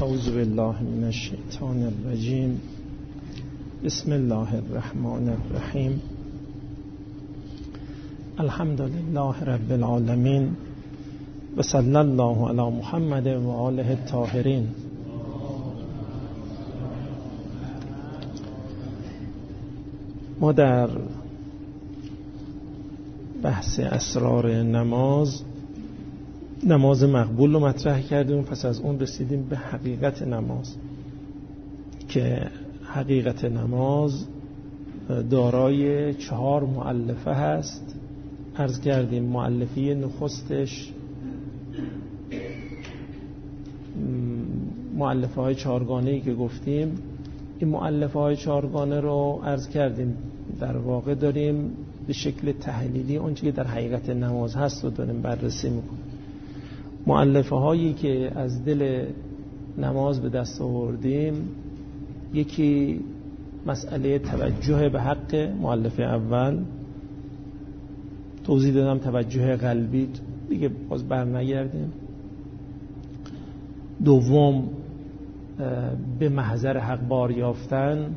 اعوذ بالله من الشیطان الرجیم. بسم الله الرحمن الرحیم. الحمد لله رب العالمین و صلی الله علی محمد و آله الطاهرین. ما در بحث اسرار نماز مقبول رو مطرح کردیم. پس از اون رسیدیم به حقیقت نماز که حقیقت نماز دارای 4 مؤلفه هست. عرض کردیم مؤلفه نخستش مؤلفه های 4گانه‌ای که گفتیم، این مؤلفه های 4گانه رو عرض کردیم در واقع داریم به شکل تحلیلی اون چیزی که در حقیقت نماز هست رو داریم بررسی میکنیم. مؤلفه هایی که از دل نماز به دست آوردیم، یکی مسئله توجه به حق، مؤلفه اول توضیح دادم توجه قلبی، دیگه باز برنگردیم. دوم به محضر حق بار یافتن.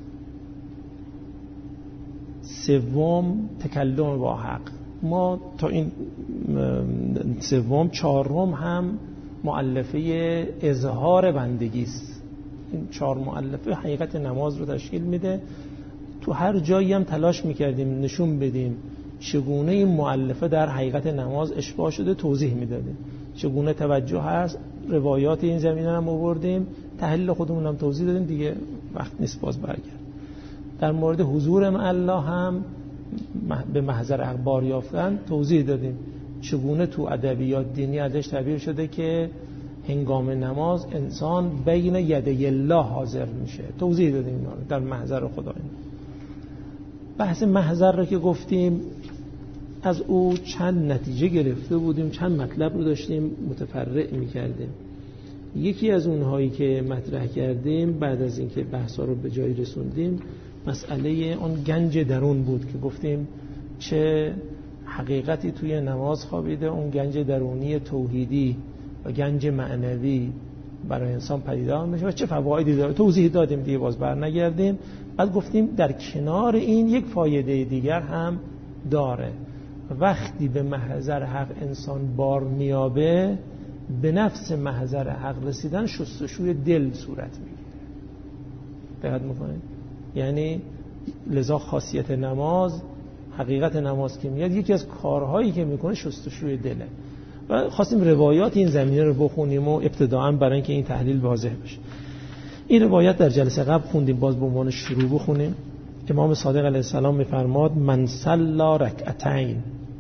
سوم تکلم با حق. ما تا این سوم، چهارم هم مؤلفه اظهار بندگی است. این 4 مؤلفه حقیقت نماز رو تشکیل میده. تو هر جایی هم تلاش میکردیم نشون بدیم چگونه این مؤلفه در حقیقت نماز اشباع شده، توضیح میدادیم چگونه توجه هست. روایات این زمینه هم آوردیم، تحلیل خودمون هم توضیح دادیم، دیگه وقت نیست باز برگرد. در مورد حضور مع الله هم به محضر حق بار یافتن توضیح دادیم چگونه تو ادبیات دینی ازش تعبیر شده که هنگام نماز انسان بین یدی الله حاضر میشه. توضیح دادیم اینا در محضر خدا. بحث محضر رو که گفتیم از او چند نتیجه گرفته بودیم، چند مطلب رو داشتیم متفرع میکردیم. یکی از اونهایی که مطرح کردیم بعد از اینکه بحثا رو به جایی رسوندیم، مسئله اون گنج درون بود که گفتیم چه حقیقتی توی نماز خوابیده، اون گنج درونی توحیدی و گنج معنوی برای انسان پدیدار میشه و چه فوایدی داره. توضیح دادیم، دیگه باز برنگردیم. بعد گفتیم در کنار این یک فایده دیگر هم داره. وقتی به محضر حق انسان بار میابه، به نفس محضر حق رسیدن شستشوی دل صورت میگیره. دقت میکنید؟ یعنی لذا خاصیت نماز، حقیقت نماز که میاد، یکی از کارهایی که میکنه شستشوی دله. و خواستیم روایات این زمینه رو بخونیم و ابتداعاً برای اینکه این تحلیل واضح بشه. این روایت در جلسه قبل خوندیم، باز به عنوان شروع بخونیم. امام صادق علیه السلام میفرماد من صلی رکعتین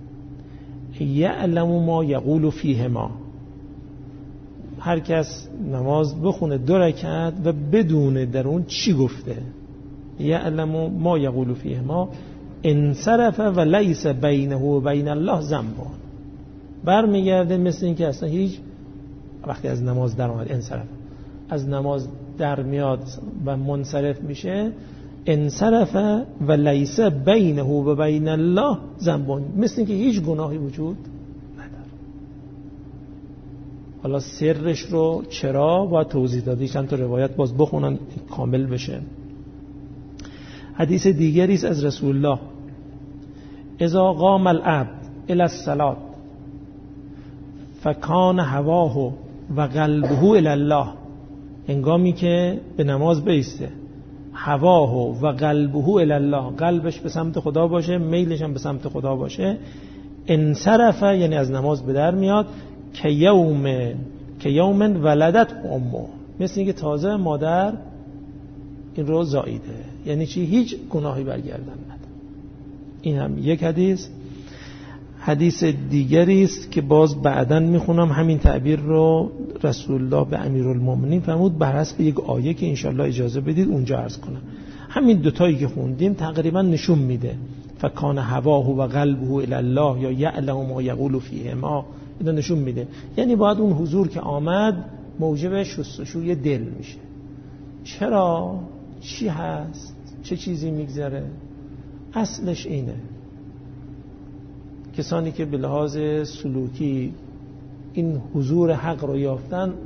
یعلم ما یقول فیهما. هر کس نماز بخونه 2 رکعت و بدونه در اون چی گفته، یعلم ما یقول فیهما انصرف و لیس بینه و بین الله ذنب. برمیگرده مثل این که اصلا هیچ، وقتی از نماز در اومد انصرف، از نماز در میاد و منصرف میشه، انصرف و لیس بینه و بین الله ذنب، مثل این که هیچ گناهی وجود نداره. حالا سرش رو چرا باید توضیح دادی، چند تا روایت باز بخونن کامل بشه. حدیث دیگری است از رسول الله: اذا قام العبد الی الصلاة فکان هواه و قلبه الی الله. هنگامی که به نماز بایسته، هواه و قلبه الی الله، قلبش به سمت خدا باشه، میلش هم به سمت خدا باشه، انصرف یعنی از نماز به در میاد، که یوم ولدت امه، مثل اینکه تازه مادر این رو زاییده. یعنی چی؟ هیچ گناهی برگردن نداره. این هم یک حدیث. حدیث دیگری است که باز بعداً میخونم، همین تعبیر رو رسول الله به امیرالمومنین فرمود بر حسب یک آیه که انشالله اجازه بدید اونجا عرض کنم. همین دوتایی که خوندیم تقریبا نشون میده فکان هواه و قلبه الی الله یا یعلم ما یقول فیهما، اینا نشون میده. یعنی باید اون حضور که آمد موجب شستشوی دل میشه. چرا؟ چی هست؟ چه چیزی میگذره؟ اصلش اینه: کسانی که به لحاظ سلوکی این حضور حق رو یافتن،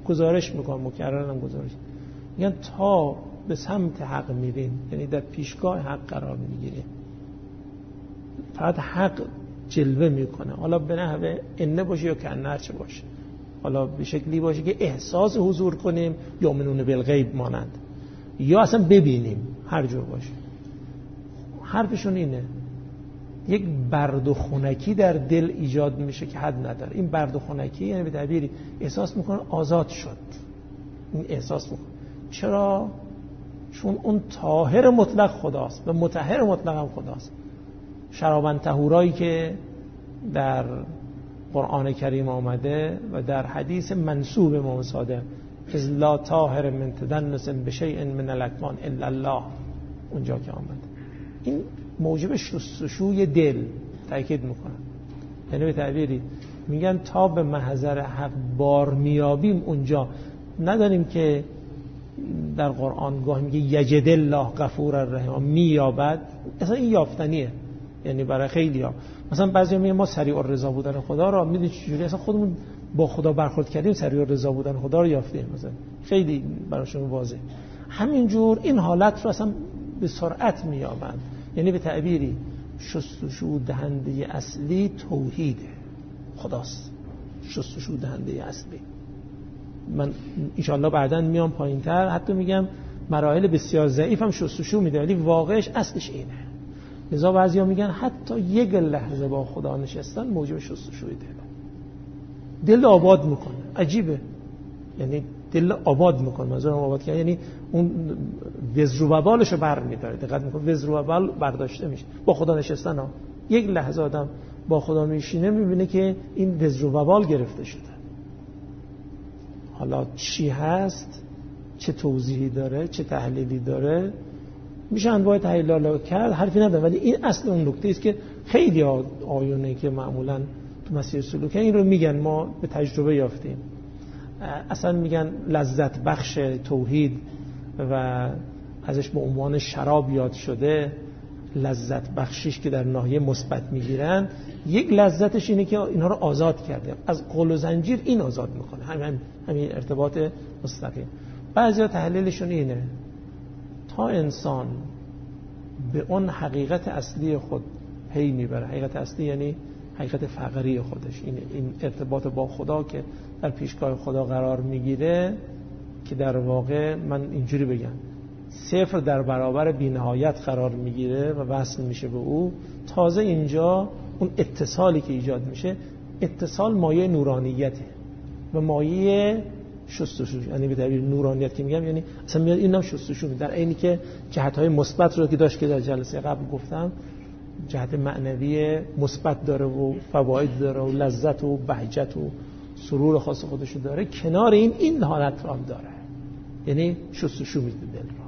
گزارش میکنم، مکررن گزارش میگن تا به سمت حق میرین، یعنی در پیشگاه حق قرار میگیرین، فقط حق جلوه میکنه، حالا به نحوه انه باشه یا کنه، هرچه باشه، حالا به شکلی باشه که احساس حضور کنیم یا منون بالغیب مانند، یا اصلا ببینیم، هر جور باشه. حرفشون اینه یک برد و خنکی در دل ایجاد میشه که حد نداره. این برد و خنکی یعنی به تعبیری احساس میکنه آزاد شد، این احساس میکنه. چرا؟ چون اون طاهر مطلق خداست و مطهر مطلق هم خداست. شرابن طهورایی که در قرآن کریم آمده و در حدیث منسوب امام صادق از لا طاهر من تدنس بشیء من الاکوان الا الله، اونجا که آمده، این موجب شستشوی دل تأکید میکنن. یعنی به تعبیری میگن تا به محضر حق بار میابیم اونجا نداریم که در قرآن گاهی میگه یجد الله غفور الرحیم، میابد، اصلا این یافتنیه. یعنی برای خیلی ها مثلا بعضی میگن ما سریع الرضا بودن خدا رو میدونی چجوری اصلا خودمون با خدا برخورد کردیم، سریع الرضا بودن خدا رو یافتیم، مثلا خیلی براشون واضحه. همینجور این حالت رو اصلا به سرعت میابند. یعنی به تعبیری شستشو دهنده اصلی توحیده، خداست شستشو دهنده اصلی. من انشاءالله بعداً میام پایینتر حتی میگم مراحل بسیار ضعیف هم شستشو میده، ولی واقعش اصلش اینه. لذا بعضیا میگن حتی یک لحظه با خدا نشستن موجب شستشوی دل آباد میکنه. عجیبه، یعنی دل آباد میکنه. منظورم آباد که یعنی اون وزر و وبالشو برمی‌داره. دقت میکنه وزر و وبال برداشته میشه با خدا نشستن ها. یک لحظه آدم با خدا میشینه میبینه که این وزر و وبال گرفته شده. حالا چی هست، چه توضیحی داره، چه تحلیلی داره، میشه انواع تحلیل کرد، حرفی نداره. ولی این اصل اون نکته است که خیلی آیونه که معمولا تو مسیر سلوک این رو میگن ما به تجربه یافتیم. اصلا میگن لذت بخش توحید و ازش به عنوان شراب یاد شده، لذت بخشیش که در ناحیه مثبت میگیرن، یک لذتش اینه که اینها رو آزاد کرده از قل و زنجیر، این آزاد میکنه، همین ارتباط مستقیم. بعضیا تحلیلشون اینه تا انسان به اون حقیقت اصلی خود پی میبره. حقیقت اصلی یعنی حقیقت فقری خودش، این ارتباط با خدا که در پیشگاه خدا قرار میگیره، که در واقع من اینجوری بگم صفر در برابر بی‌نهایت قرار میگیره و وصل میشه به او. تازه اینجا اون اتصالی که ایجاد میشه، اتصال مایه نورانیته و مایه شستشو، یعنی به تعبیر نورانیت که میگم یعنی اصلا میاد اینم شستشو میده، در عینی که جهت‌های مثبت رو که داشت که در جلسه قبل گفتم، جهت معنوی مثبت داره و فواید داره و لذت و بهجت و سرور خاص خودشو داره، کنار این حالت رو هم داره، یعنی شستشو میده دل رو.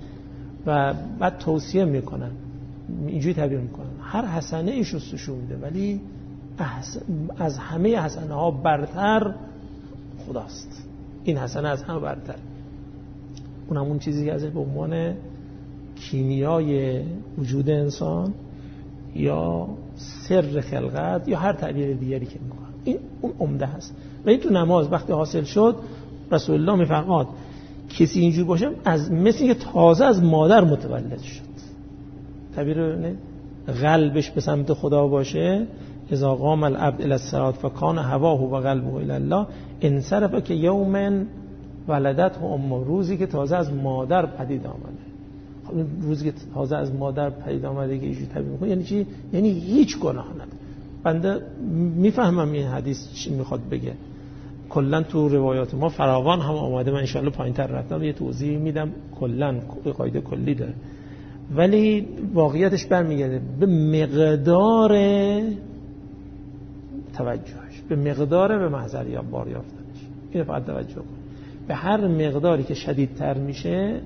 و بعد توصیه میکنن، اینجوری تعبیر میکنن هر حسنه ای شستشو میده، ولی از همه حسنه ها برتر خداست. این حسنه از همه برتر، اون همون چیزی که ازش به عنوان کیمیای وجود انسان یا سر خلقت یا هر تعبیر دیگری که میکنن، این اون عمده هست. و این تو نماز وقتی حاصل شد، رسول الله میفرماد کسی اینجور باشه از مثل که تازه از مادر متولد شد. تعبیر نه قلبش به سمت خدا باشه، اذا قام العبد الى الصلاه فكان هواه و قلبه الى الله انصرف که یوم ولدته امه، روزی که تازه از مادر پدید آمده. روزی که تازه از مادر پدید آمده که اینجوری تعبیر میکنه یعنی چی؟ یعنی هیچ گناه نداره. بنده میفهمم این حدیث چی میخواد بگه، کلا تو روایات ما فراوان هم آمده، من ان شاء الله پایینتر رفتم یه توضیح میدم، کلا قاعده کلی داره، ولی واقعیتش برمیگرده به مقدار توجهش، به مقدار به محضر یا بار یافتنش. اینو فقط توجه کن، به هر مقداری که شدیدتر میشه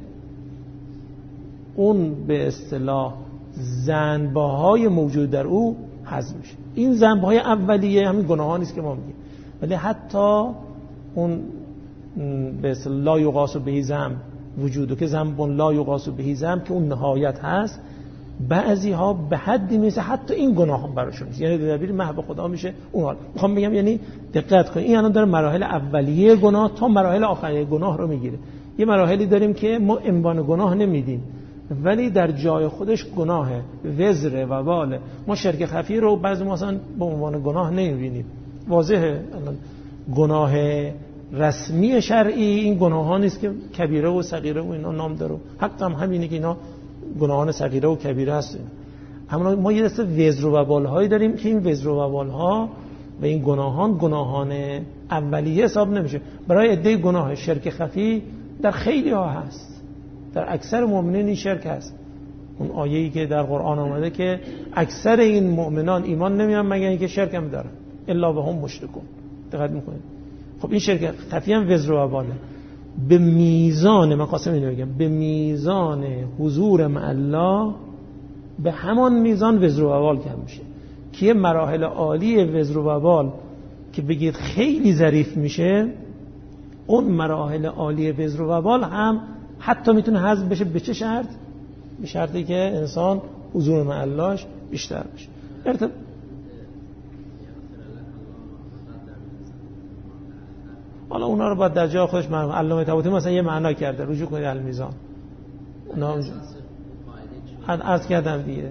اون به اصطلاح ذنب‌های موجود در او حذف میشه. این ذنب‌های اولیه همین گناهان نیست که ما میگیم، ولی حتی اون به اصطلاح لا یقاس به ذنب وجودو که ذنب لا یقاس به ذنب که اون نهایت هست، بعضی ها به حدی میرسه حتی این گناه هم براشون نیست، یعنی دبیر محو خدا میشه اون حال. میخوام بگم یعنی دقت کنید این الان داره مراحل اولیه گناه تا مراحل آخریه گناه رو میگیره. یه مراحلی داریم که ما عنوان گناه نمیدیم ولی در جای خودش گناهه، وزر و وبال. ما شرک خفی رو بعضی ما اصلا به عنوان گناه نمیبینیم، واضحه. الان گناه رسمی شرعی این گناه ها نیست که کبیره و صغیره و اینا نام داره، حتی هم همینه که اینا گناهان صغیره و کبیره هست. اما ما یه دسته وزر و وبال هایی داریم که این وزر و وبال ها و این گناهان اولیه حساب نمیشه. برای عده گناه شرک خفی در خیلی ها هست، در اکثر مؤمنین این شرک هست. اون آیه‌ای که در قرآن آمده که اکثر این مؤمنان ایمان نمیارن مگر اینکه شرک هم دارن الا وهم مشرکون. دقت میکنید؟ خب این شرک خفی هم وزر و وباله. به میزان، من قاسم اینو بگم، به میزان حضور مع الله به همان میزان وزر و وبال کم میشه. که مراحل عالی وزر و وبال که بگید خیلی ظریف میشه، اون مراحل عالی وزر و وبال هم حتی میتونه حذف بشه. به چه شرط؟ به شرطی که انسان حضور مع اللهش بیشتر بشه. حالا اونا رو باید در جای خودش معنا. علامه طباطبایی مثلا یه معنا کرده، رجوع کنید المیزان. اونا عرض کردم دیگه،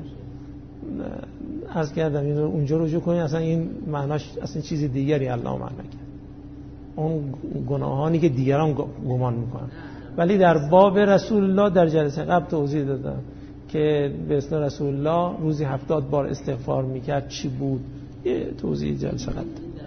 اینو اونجا رجوع کنید، اصلا این معناش اصلا چیز دیگری الله معنا کرد. اون گناهانی که دیگران گمان میکنن. ولی در باب رسول الله در جلسه قبل توضیح دادم که به اصطلاح رسول الله روزی 70 بار استغفار میکرد چی بود، یه توضیح جلسه قبل.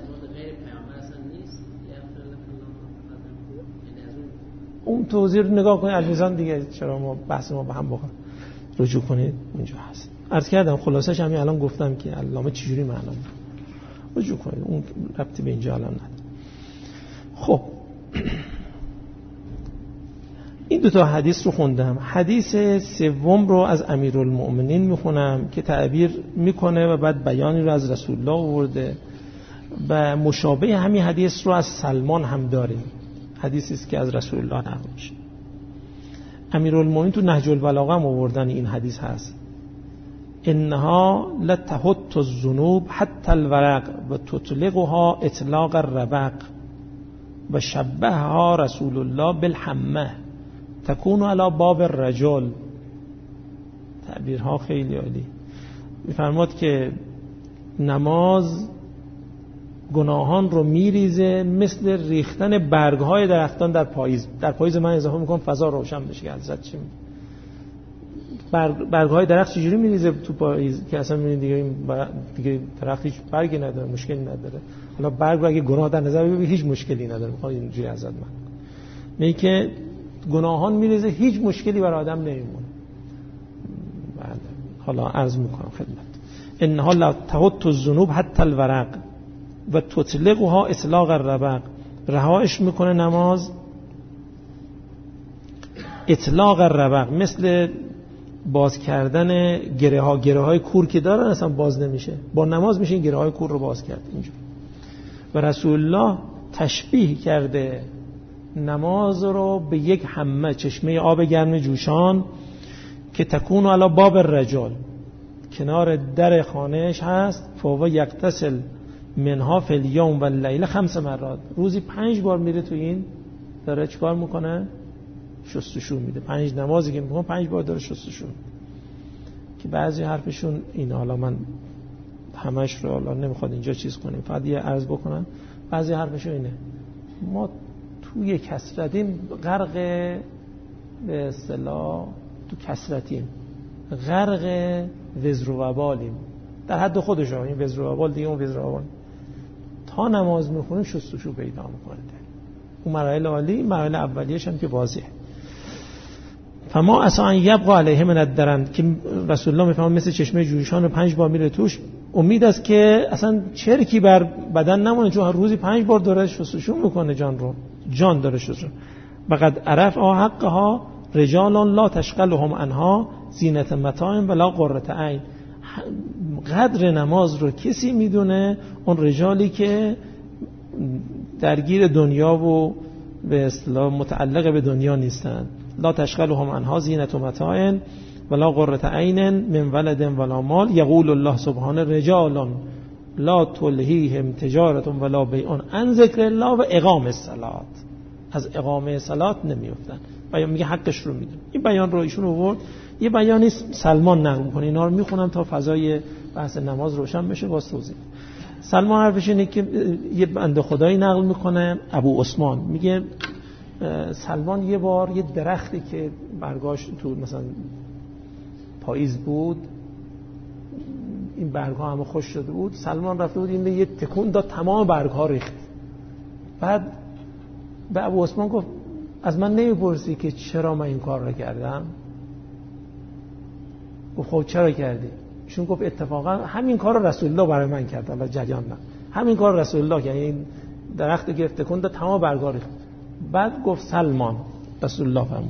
اون توضیح رو نگاه کنید المیزان دیگه، چرا ما بحث ما به هم بخوره، رجوع کنید اونجا هست. عرض کردم خلاصش همین الان گفتم که علامه چجوری معنا میکنه، رجوع کنید، اون ربطی به اینجا الان نداره. خب این دو تا حدیث رو خوندم. حدیث سوم رو از امیرالمؤمنین میخونم که تعبیر میکنه و بعد بیانی رو از رسول الله آورده و مشابه همین حدیث رو از سلمان هم داریم. حدیثی است که از رسول الله نقل میشه. امیرالمؤمنین تو نهج البلاغه هم آوردن این حدیث هست. انها لتحط الذنوب حتى الورق و تطلقها اطلاق الربق و شبهها رسول الله بالحمه تكون على باب الرجل. تعبیرها خیلی عالی. میفرماد که نماز گناهان رو میریزه مثل ریختن برگهای درختان در پاییز. در پاییز من اضافه میکنم فضا روشن بشه که حضرت چی میگه. برگهای درخت چجوری میریزه تو پاییز که اصلا میبینید دیگه درخت هیچ برگی نداره، مشکلی نداره. حالا برگ رو اگه گناه در نظر بگیرید هیچ مشکلی نداره. میخوام اینجوری حضرت من میگه که گناهان میریزه هیچ مشکلی برای آدم نمیمونه. بله حالا عرض میکنم خدمت. انها لا تحط الذنوب حتى الورق و تطلقها اطلاق الربق. رهاش میکنه نماز اطلاق الربق، مثل باز کردن گره های کور که دارن اصلا باز نمیشه، با نماز میشه این گره های کور رو باز کرد اینجور. و رسول الله تشبیه کرده نماز رو به یک حمه، چشمه آب گرم جوشان که تکون علی باب الرجل، کنار در خانهش هست. فهو یغتسل منها فی الیوم و اللیله 5 مرات. روزی 5 بار میره تو این داره چیکار میکنه؟ شستشو میده. 5 نمازی که میکنه 5 بار داره شستشو میده. که بعضی حرفشون این، حالا من همش رو حالا نمیخواد اینجا چیز کنیم، فقط یه عرض بکنم. بعضی حرفشون اینه ما توی کثرتیم، غرق به اصطلاح تو کثرتیم، غرق وزر و وبالیم در حد خودش. این وزر و وبال دیگه اون وزر و وبال. تا نماز میخونیم شستشو پیدا میکنه. اون مراحل عالی، مراحل اولیه‌اش هم که واضحه. فما اصلا یبقى علیه من الدرن، که رسول الله میفهمه مثل چشمه جوشان رو 5 بار میره توش، امید است که اصلا چرکی بر بدن نمونه، چون روزی 5 بار داره شستشو میکنه جان داره شستشو. فقد عرف حقها رجال لا تشغلهم عنها زینت متاع ولا قرة عین. قدر نماز رو کسی میدونه، اون رجالی که درگیر دنیا و به اصطلاح متعلق به دنیا نیستن. لا تشغلهم عنها زینت متاع ولا قرة عین من ولد ولا مال یقول الله سبحانه رجال لا تلهیهم تجارت ولا بیع عن ذکر الله و اقام الصلاة. از اقامه الصلاة نمیافتن. بیان میگه حقش رو میده. این بیان رو ایشون آورد. یه بیانی سلمان نقل میکنه، اینا رو میخونم تا فضای بحث نماز روشن بشه باز توضیح. سلمان حرفش اینه که یه بنده خدایی نقل میکنه ابو عثمان، میگه سلمان یه بار یه درختی که برگاش تو مثلا پاییز بود، این برگ‌ها همه خوش شده بود، سلمان رفته بود این یه تکون داد تمام برگ‌ها ریخت. بعد به ابو عثمان گفت از من نمیپرسی که چرا من این کار رو کردم؟ گفت خب چرا کردی؟ چون گفت اتفاقا همین کار رو رسول الله برای من کرد. الله جریان نه همین کار رسول الله، یعنی این درخت گرفت تکون داد تمام برگ‌ها ریخت. بعد گفت سلمان، رسول الله فرمود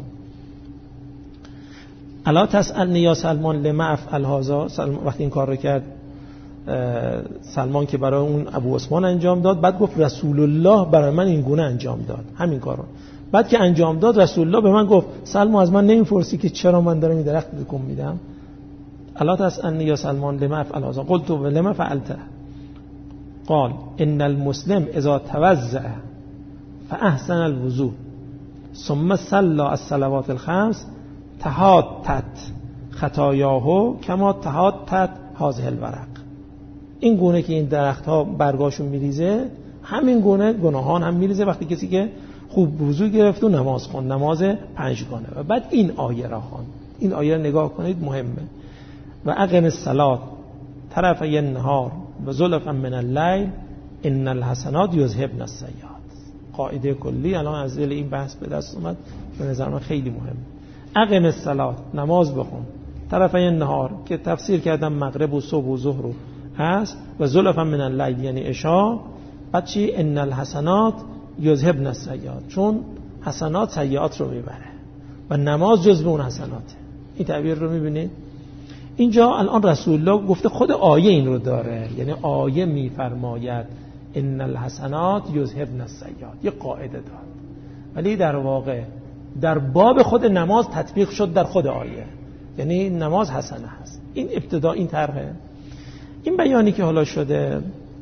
الا تسألنی یا سلمان لما افعل هذا. وقتی این کار رو کرد سلمان که برای اون ابو عثمان انجام داد، بعد گفت رسول الله برای من این گونه انجام داد همین کارو. بعد که انجام داد رسول الله به من گفت سلمان از من نمیپرسی که چرا من دارم این درخت تکون میدم؟ الا تسألنی یا سلمان لما افعل هذا قلت لما فعلته قال ان المسلم اذا توضأ فاحسن الوضوء ثم صلى الصلوات الخمس تهاتت خطایاه کما تهاتت هذه الورق. این گونه که این درخت ها برگاشون میریزه همین گونه گناهان هم میریزه وقتی کسی که خوب وضو گرفت و نماز خوند، نماز پنجگانه. و بعد این آیه را خوند. این آیه را نگاه کنید مهمه. و اقم الصلاة طرفی النهار و زلفا من اللیل ان الحسنات یذهبن السیئات. قاعده کلی الان از دل این بحث به دست اومد، به نظر من خیلی مهمه. اقم الصلاة، نماز بخون، طرفی النهار که تفسیر کردم مغرب و صبح و ظهر هست، و زلفا من اللیل یعنی عشاء. بعد چی؟ ان الحسنات یذهبن السیئات، چون حسنات سیئات رو میبره و نماز جزء اون حسناته. این تعبیر رو میبینید اینجا الان رسول الله گفته، خود آیه این رو داره، یعنی آیه میفرماید ان الحسنات یذهبن السیئات، یه قاعده داد، ولی در واقع در باب خود نماز تطبیق شد در خود آیه، یعنی نماز حسنه هست. این ابتدا این طرحه. این بیانی که حالا شده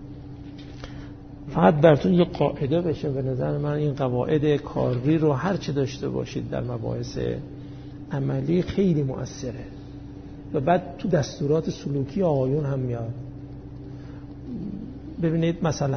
فقط براتون یه قاعده بشه. به نظر من این قواعد کاری رو هر چه داشته باشید در مباحث عملی خیلی مؤثره و بعد تو دستورات سلوکی آقایون هم میاد. ببینید مثلا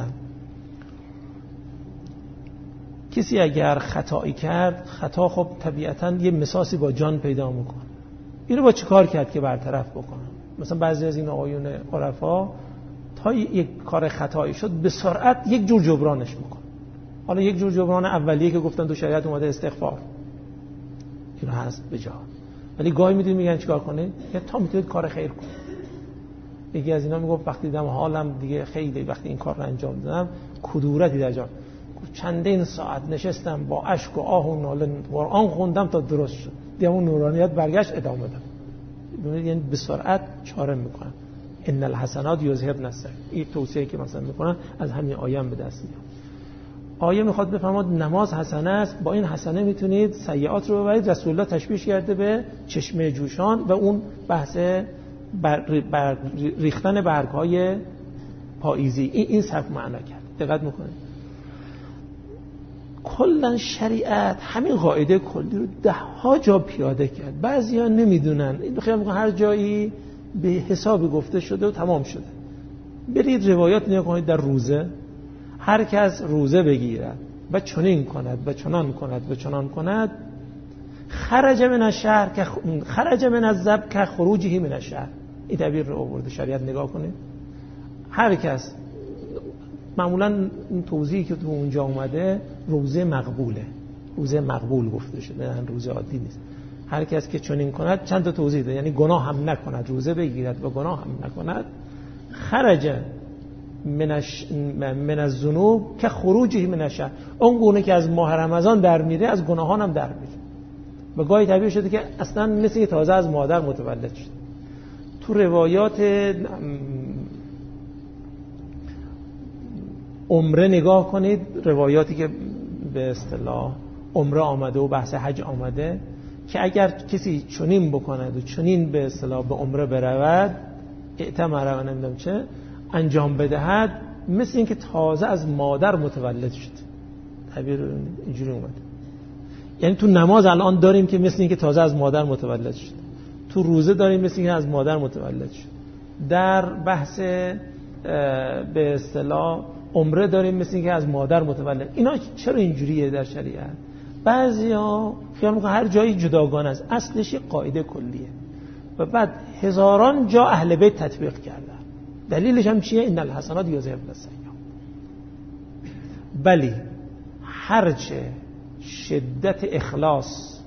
کسی اگر خطایی کرد، خطا خب طبیعتاً یه مساسی با جان پیدا میکنه. اینو با چه کار کرد که برطرف بکنه؟ مثلا بعضی از این آقایون عرفا تا یک کار خطایی شد به سرعت یک جور جبرانش میکنه. حالا یک جور جبران اولیه که گفتن تو شریعت اومده استغفار، اینو هست به جا. ولی گاهی میدونید میگن چیکار کنید؟ یا تا میتونید کار خیر کنید. یکی از اینا میگفت وقتی دیدم حالم دیگه خیلی، وقتی این کار رو انجام دادم کدورتی در جان، چندین ساعت نشستم با اشک و آه و ناله قرآن خوندم تا درست شد. دیگه اون نورانیت برگشت ادامه دادم. ببینید یعنی به سرعت چاره میکنن. ان الحسنات یذهبن السیئات. این توصیه که مثلا میکنن از همین آیه هم به دست میاد. آیه میخواد بفرماد نماز حسنه است، با این حسنه میتونید سیئات رو ببرید. رسول الله تشبیه کرده به چشمه جوشان و اون بحث ریختن برگ‌های پاییزی. این صرف معنا کرد. دقت میکنید کلا شریعت همین قاعده کلی رو 10 ها جا پیاده کرد. بعضیا نمیدونن، این خیلی میگن هر جایی به حساب گفته شده و تمام شده. برید روایات نگاه کنید در روزه، هر کس روزه بگیرد و چنین کند و چنان کند و چنان کند، خرج من الشهر که خرج من الذب که خروجه من الشهر. این تعبیر رو آورده شریعت. نگاه کنید هر کس، معمولا این توضیحی که تو اونجا اومده روزه مقبوله، روزه مقبول گفته شده، نه روزه عادی نیست. هر کس که چنین کند چند تا توضیح ده، یعنی گناه هم نکند، روزه بگیرد و گناه هم نکند، خرج من الذنوب که خروجه من الشهر، اون گونه که از ماه رمضان در میره از گناهان هم در میره. و گاهی تعبیر شده که اصلا مثل تازه از مادر متولد شده. تو روایات عمره نگاه کنید، روایاتی که به اصطلاح عمره آمده و بحث حج آمده، که اگر کسی چنین بکند و چنین به اصطلاح به عمره برود، اعتمر و نمیدونم چه انجام بدهد، مثل این که تازه از مادر متولد شد. تعبیر اینجوری اومد. یعنی تو نماز الان داریم که مثل این که تازه از مادر متولد شد، تو روزه داریم مثل این که از مادر متولد شد، در بحث به اصطلاح عمره داریم مثل این که از مادر متولد. اینا چرا اینجوریه در شریعت؟ بعضیا خیال میکنن هر جایی جداگانه است، اصلش یک قاعده کلیه و بعد هزاران جا اهل بیت تطبیق کردن. دلیلش هم چیه؟ ان الحسنات یذهبن السیئات. بلی هرچه شدت اخلاص،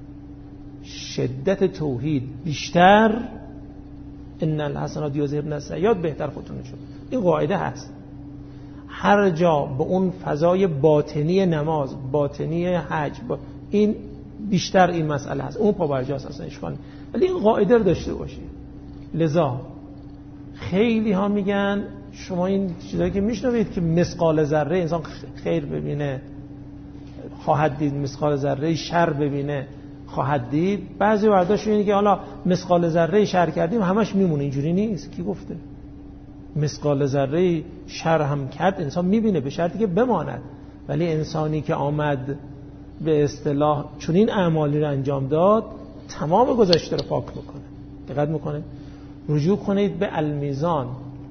شدت توحید بیشتر، ان الحسنات یذهبن السیئات بهتر خودتون شد. این قاعده هست. هر جا به اون فضای باطنی نماز، باطنی حج، این بیشتر این مسئله هست، اون پابرجاست اصلا اشکال نیست، ولی این قاعده رو داشته باشی. لذا خیلی ها میگن شما این چیزایی که میشنوید که مثقال ذره انسان خیر ببینه خواهد دید، مثقال ذره شر ببینه خواهد دید. بعضی ورداشون اینه که حالا مثقال ذره شر کردیم همش میمونه. اینجوری نیست. کی گفته؟ مثقال ذره شر هم کرد انسان میبینه به شرطی که بماند. ولی انسانی که آمد به اصطلاح چنین اعمالی رو انجام داد، تمام گذشته رو پاک میکنه. دقت میکنه. رجوع کنید به المیزان،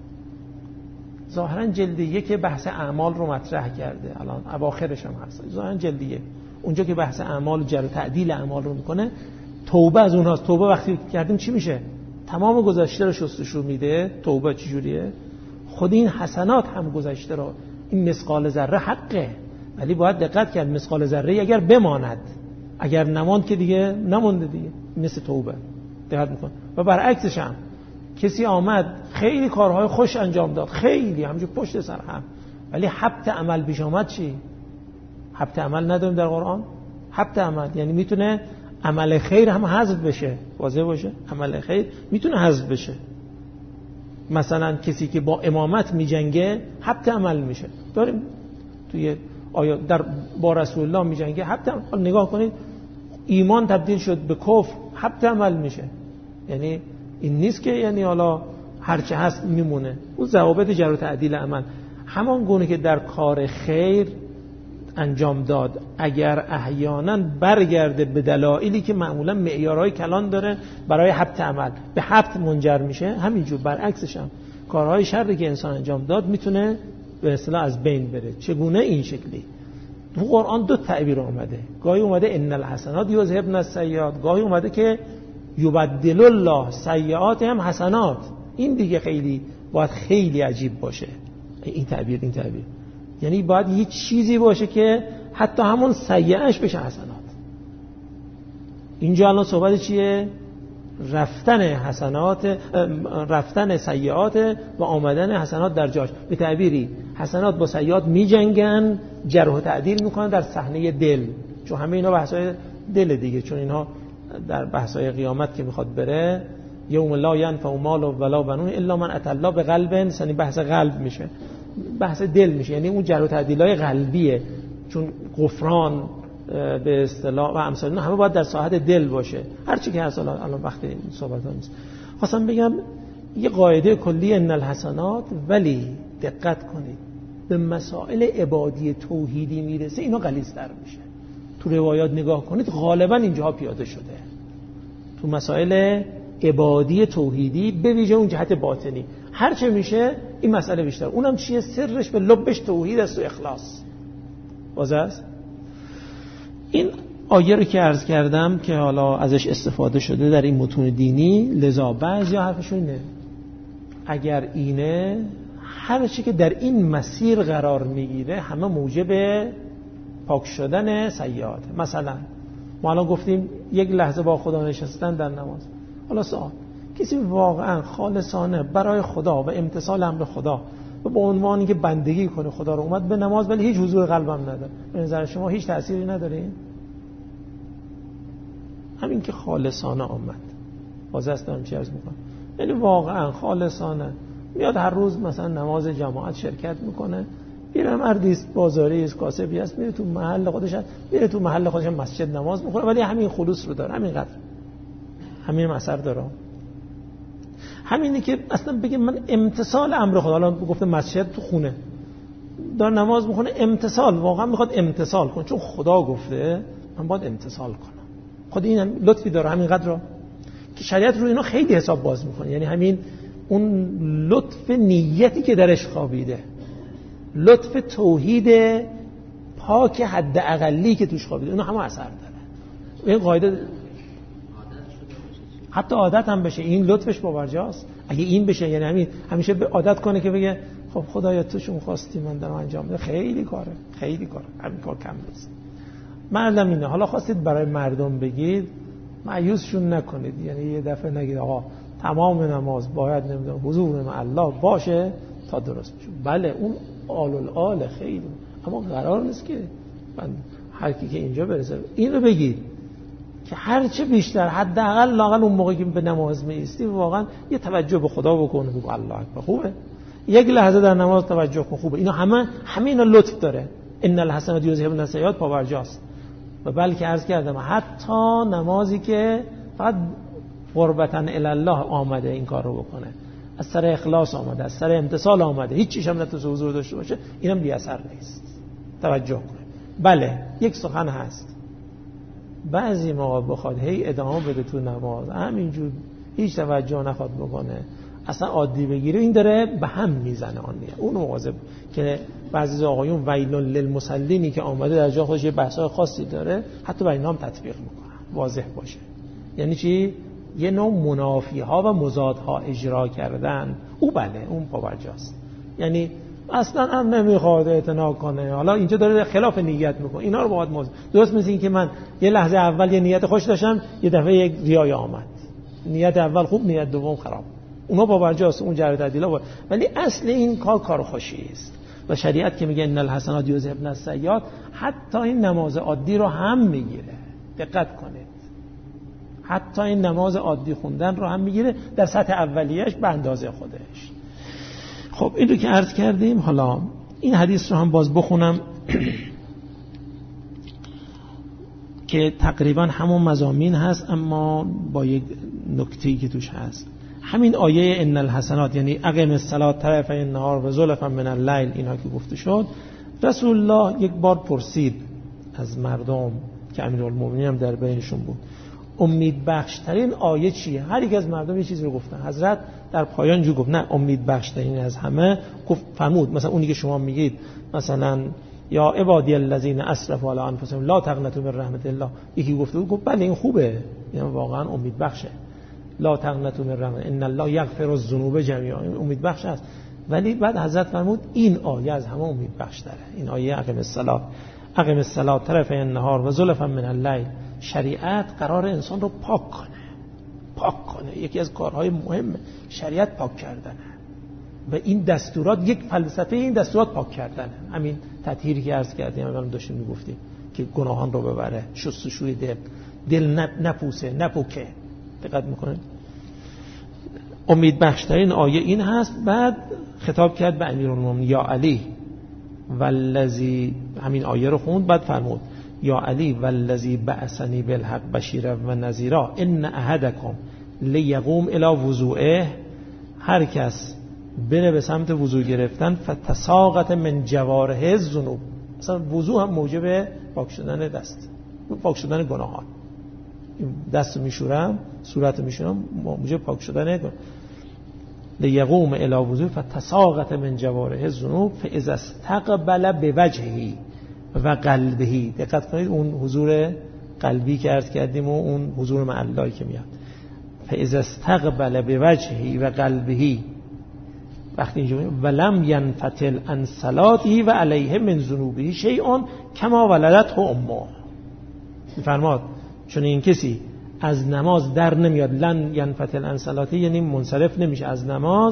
ظاهرا جلد 1 بحث اعمال رو مطرح کرده، الان اواخرش هم هست. ظاهرا جلد 1 اونجا که بحث اعمال، جر و تعدیل اعمال رو میکنه، توبه از اونهاست. توبه وقتی کردیم چی میشه؟ تمام گذشته رو شستشو میده. توبه چجوریه؟ خود این حسنات هم گذشته رو، این مثقال ذره حقه، ولی باید دقت کرد. مثقال ذره اگر بماند، اگر نماند که دیگه نمونده دیگه، مثل توبه. دقت میکن. و برعکسش هم کسی آمد خیلی کارهای خوش انجام داد، خیلی همونجور پشت سر هم، ولی حبط عمل پیش آمد. چی؟ حبط عمل نداریم در قرآن. حبط عمل یعنی میتونه عمل خیر هم حذف بشه. واضح باشه، عمل خیر میتونه حذف بشه. مثلا کسی که با امامت میجنگه حبط عمل میشه. داریم توی آیا با رسول الله میجنگه حبط عمل. نگاه کنید، ایمان تبدیل شد به کفر، حبط عمل میشه. یعنی این نیست که یعنی حالا هرچه هست میمونه. اون ضوابط جر و تعدیل عمل همان گونه که در کار خیر انجام داد، اگر احیانا برگرده به دلایلی که معمولا معیارهای کلان داره برای حبط عمل، به حبط منجر میشه. همینجور برعکسش هم کارهای شری که انسان انجام داد میتونه به اصطلاح از بین بره. چگونه؟ این شکلی. تو قرآن 2 تعبیر اومده. گاهی اومده ان الحسنات یذهبن السیئات، گاهی اومده که یبدل الله سیئاتهم حسنات. این دیگه خیلی باید خیلی عجیب باشه این تعبیر. یعنی باید یه چیزی باشه که حتی همون سیئه‌اش بشه حسنات. اینجا الان صحبت چیه؟ رفتن سیئات و آمدن حسنات در جاش. به تعبیری حسنات با سیئات میجنگن، جرح و تعدیل میکنن در صحنه دل. چون همه اینا بحثای دل دیگه، چون اینها در بحثای قیامت که میخواد بره، یوم لا ینفع مال ولا بنون الا من اتى الله بقلب سلیم، بحث قلب میشه، بحث دل میشه. یعنی اون جرح و تعدیلای قلبیه، چون غفران به اصطلاح و امثال اینا همه باید در ساحت دل باشه. هرچی که هست الان وقت این صحبت ها نیست. خواستم بگم یه قاعده کلی ان الحسنات، ولی دقت کنید به مسائل عبادی توحیدی میرسه اینا غلیظ‌تر میشه. تو روایات نگاه کنید غالبا اینجاها پیاده شده. تو مسائل عبادی توحیدی به ویژه اون جهت باطنی هرچه میشه این مسئله بیشتر. اونم چیه؟ سرش به لبش توحید است و اخلاص. واضح است؟ این آیه رو که عرض کردم که حالا ازش استفاده شده در این متون دینی، لذا بعضیا حرفشون اینه اگر اینه هر چی که در این مسیر قرار میگیره همه موجب پاک شدن سیئات. مثلا ما الان گفتیم یک لحظه با خدا نشستن در نماز. حالا سوال، کسی واقعا خالصانه برای خدا و امتثال امر خدا و با عنوانی که بندگی کنه خدا رو اومد به نماز، ولی هیچ حضور قلبم نداره، به نظر شما هیچ تأثیری نداره؟ همین که خالصانه آمد. واضح است دارم چی عرض میکنم؟ یعنی واقعا خالصانه میاد هر روز مثلا نماز جماعت شرکت میکنه، میره مردی است بازاری است کاسبی است میره تو محل خودش مسجد نماز میخونه ولی همین خلوص رو داره، همینقدر، همین اثر داره. همینی که اصلا بگه من امتثال امر خدا، الان گفته مسجد تو خونه داره نماز میخونه، امتثال، واقعا میخواد امتثال کنه چون خدا گفته من باید امتثال کنم. خود این هم لطفی داره همینقدر رو که شریعت رو اینو خیلی حساب باز میکنه. یعنی همین اون لطف نیتی که درش خوابیده، لطف توحید پاک حد اقلی که توش خوابیده، اونو همه اثر داره. این قاعده حتی عادت هم بشه، این لطفش باورجاست. اگه این بشه یعنی همیشه به عادت کنه که بگه خب خدایا تو چون خواستی من دارم انجام میدم. خیلی کاره همین کار کم نیست. معلم اینه حالا خواستید برای مردم بگید مایوسشون نکنید، یعنی یه دفعه نگید آقا تمام نماز باید نمیدونم حضور مع الله باشه تا درست بشه. بله اون آل خیلی، اما قرار نیست که من هر کی که اینجا برسه این رو بگید که هر چه بیشتر حداقل لااقل اون موقعی که به نماز میستی واقعا یه توجه به خدا بکنه، بگو الله اکبر، خوبه یک لحظه در نماز توجه کن، خوبه. اینا همه اینا لطف داره. ان الحسنات یذهبن السیئات پاورجاست. و بلکه عرض کردم حتی نمازی که فقط قربتاً الی الله آمده این کار رو بکنه، از سر اخلاص آمده، از سر امتثال آمده، هیچ چیز هم نتوسه حضور داشته باشه، اینم بی اثر نیست. توجه کنه. بله یک سخن هست بعضی موقع بخواد هی ادامه بده تو نماز همینجور هیچ توجه نخواد بکنه اصلا عادی بگیره، این داره به هم میزنه. اون مواظب که بعضی آقایون ویل للمصلینی که آمده در جا خودش یه بحث‌های خاصی داره حتی برای اینا هم تطبیق میکنن، واضح باشه. یعنی چی؟ یه نوع منافی‌ها و مضادها اجرا کردن. او بله اون پاورجاست، یعنی اصلا هم نمیخواد اعتنا کنه، حالا اینجا داره خلاف نیت میکنه، اینا رو باید درست مثل این که من یه لحظه اول یه نیت خوش داشتم یه دفعه یک ریای آمد، نیت اول خوب نیت دوم خراب، اونا باورجاست، اون جهت تعدیلا بود. ولی اصل این کار خوشی است و شریعت که میگه ان الحسنات یذهبن السیئات حتی این نماز عادی رو هم میگیره. دقت کنید، حتی این نماز عادی خوندن رو هم میگیره در سطح اولیه‌اش به اندازه خودش. خب این رو که عرض کردیم، حالا این حدیث رو هم باز بخونم که تقریبا همون مضامین هست اما با یک نکته‌ای که توش هست. همین آیه ان الحسنات یعنی اقم الصلاة طرفی النهار و زلفا من اللیل، اینا که گفته شد، رسول الله یک بار پرسید از مردم که امیرالمومنین هم در بینشون بود امید بخشترین آیه چیه؟ هر یک از مردم یه چیزی رو گفتن. حضرت در پایان جو گفت نه امید بخشترین از همه، گفت فرمود مثلا اونی که شما میگید مثلا یا عبادی الذین اسرفوا علی انفسهم لا تقنطوا من رحمت الله، یکی گفت بله این خوبه، یعنی واقعا امید بخشه، لا تقنطوا من رحمت ان الله یغفر الذنوب جمیعا، امید بخش است. ولی بعد حضرت فرمود این آیه از همه امید بخش تره، این آیه اقم الصلاة طرفی النهار و زلفا من اللیل. شریعت قرار انسان رو پاک کنه. یکی از کارهای مهم شریعت پاک کردنه و این دستورات یک فلسفه این دستورات پاک کردنه. همین تطهیری که عرض کردیم الان داشتیم میگفتیم که گناهان رو ببره، شستشوی دل نپوکه. دقت میکنید؟ امید بخشترین آیه این هست. بعد خطاب کرد به امیرالمومنین یا علی والذی، همین آیه رو خوند، بعد فرمود یا علی والذی بعثنی بالحق بشیرا و نذیرا ان احدکم لیقوم الی وضوئه، هر کس بره به سمت وضو گرفتن فتساقط من جوارح الذنوب، اصلا وضو هم موجب پاک شدن دست، پاک شدن گناهان. دست میشورم، صورت میشورم، موجب پاک شدن لیقوم الی وضوء فتساقط من جوارح الذنوب فاذا استقبل بوجهه و قلبه. دقت کنید اون حضور قلبی که عرض کردیم و اون حضور مع الله که میاد. فاذا استقبل بوجهه و قلبه، وقتی اینجا ولم ينفتل عن صلاته و علیه من ذنوبه شیء کما ولدته امه، میفرماد چون این کسی از نماز در نمیاد، لن ینفتل عن صلاته یعنی منصرف نمیشه از نماز،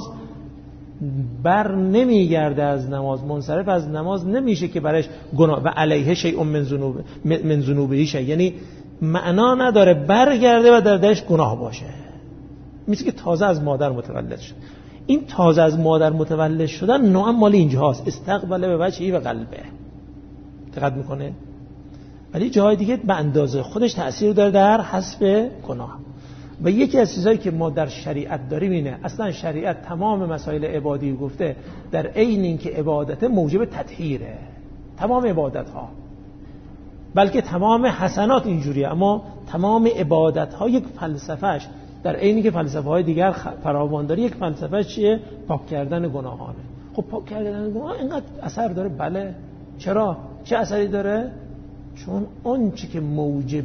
بر نمیگرده از نماز، منصرف از نماز نمیشه که برایش گناه و علیه شیء من ذنوبه شیء، یعنی معنا نداره برگرده و در درش گناه باشه، مثل که تازه از مادر متولد شد. این تازه از مادر متولد شدن نوعا مال اینجاست، استقبل به وجهی و قلبه، دقت میکنه. ولی جاهای دیگه به اندازه خودش تأثیر داره در حسب گناه. و یکی از چیزایی که ما در شریعت داریم اینه، اصلا شریعت تمام مسائل عبادی گفته در عین اینکه عبادت موجب تطهیره، تمام عبادت ها، بلکه تمام حسنات اینجوریه، اما تمام عبادت ها یک فلسفهش در عینی که فلسفه های دیگر فراوان داره، یک فلسفه چیه؟ پاک کردن گناهانه. خب پاک کردن گناه اینقدر اثر داره؟ بله. چرا؟ چه اثری داره؟ چون اون چی که موجب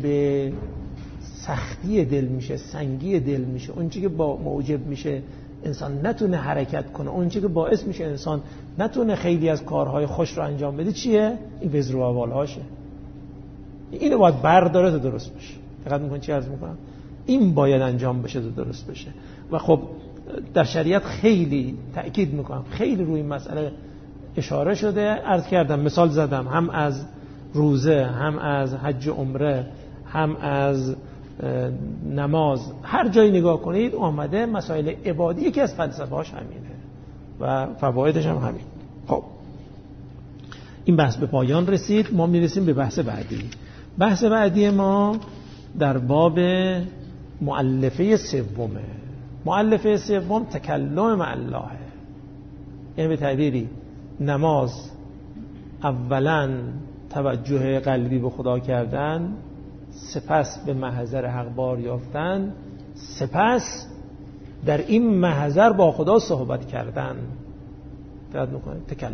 سختی دل میشه، سنگی دل میشه، اون چی که موجب میشه انسان نتونه حرکت کنه، اون چی که باعث میشه انسان نتونه خیلی از کارهای خوش رو انجام بده، چیه؟ این وزر و وبال‌هاشه. اینو باید برداره تا درست بشه. دقت می‌کنید چی عرض می‌کنم؟ این باید انجام بشه تا درست بشه. و خب در شریعت خیلی تأکید می‌کنم، خیلی روی این مسئله اشاره شده. عرض کردم، مثال زدم، هم از روزه، هم از حج و عمره، هم از نماز، هر جایی نگاه کنید آمده مسائل عبادی یکی از فلسفه‌هاش همینه و فوایدش هم همین. خب این بحث به پایان رسید، ما میرسیم به بحث بعدی. بحث بعدی ما در باب مؤلفه سومه. مؤلفه سوم تکلم مع الله، یعنی به تعبیری نماز اولا توجه قلبی به خدا کردن، سپس به محضر حق بار یافتن، سپس در این محضر با خدا صحبت کردن. دقت میکنید؟ تکلم.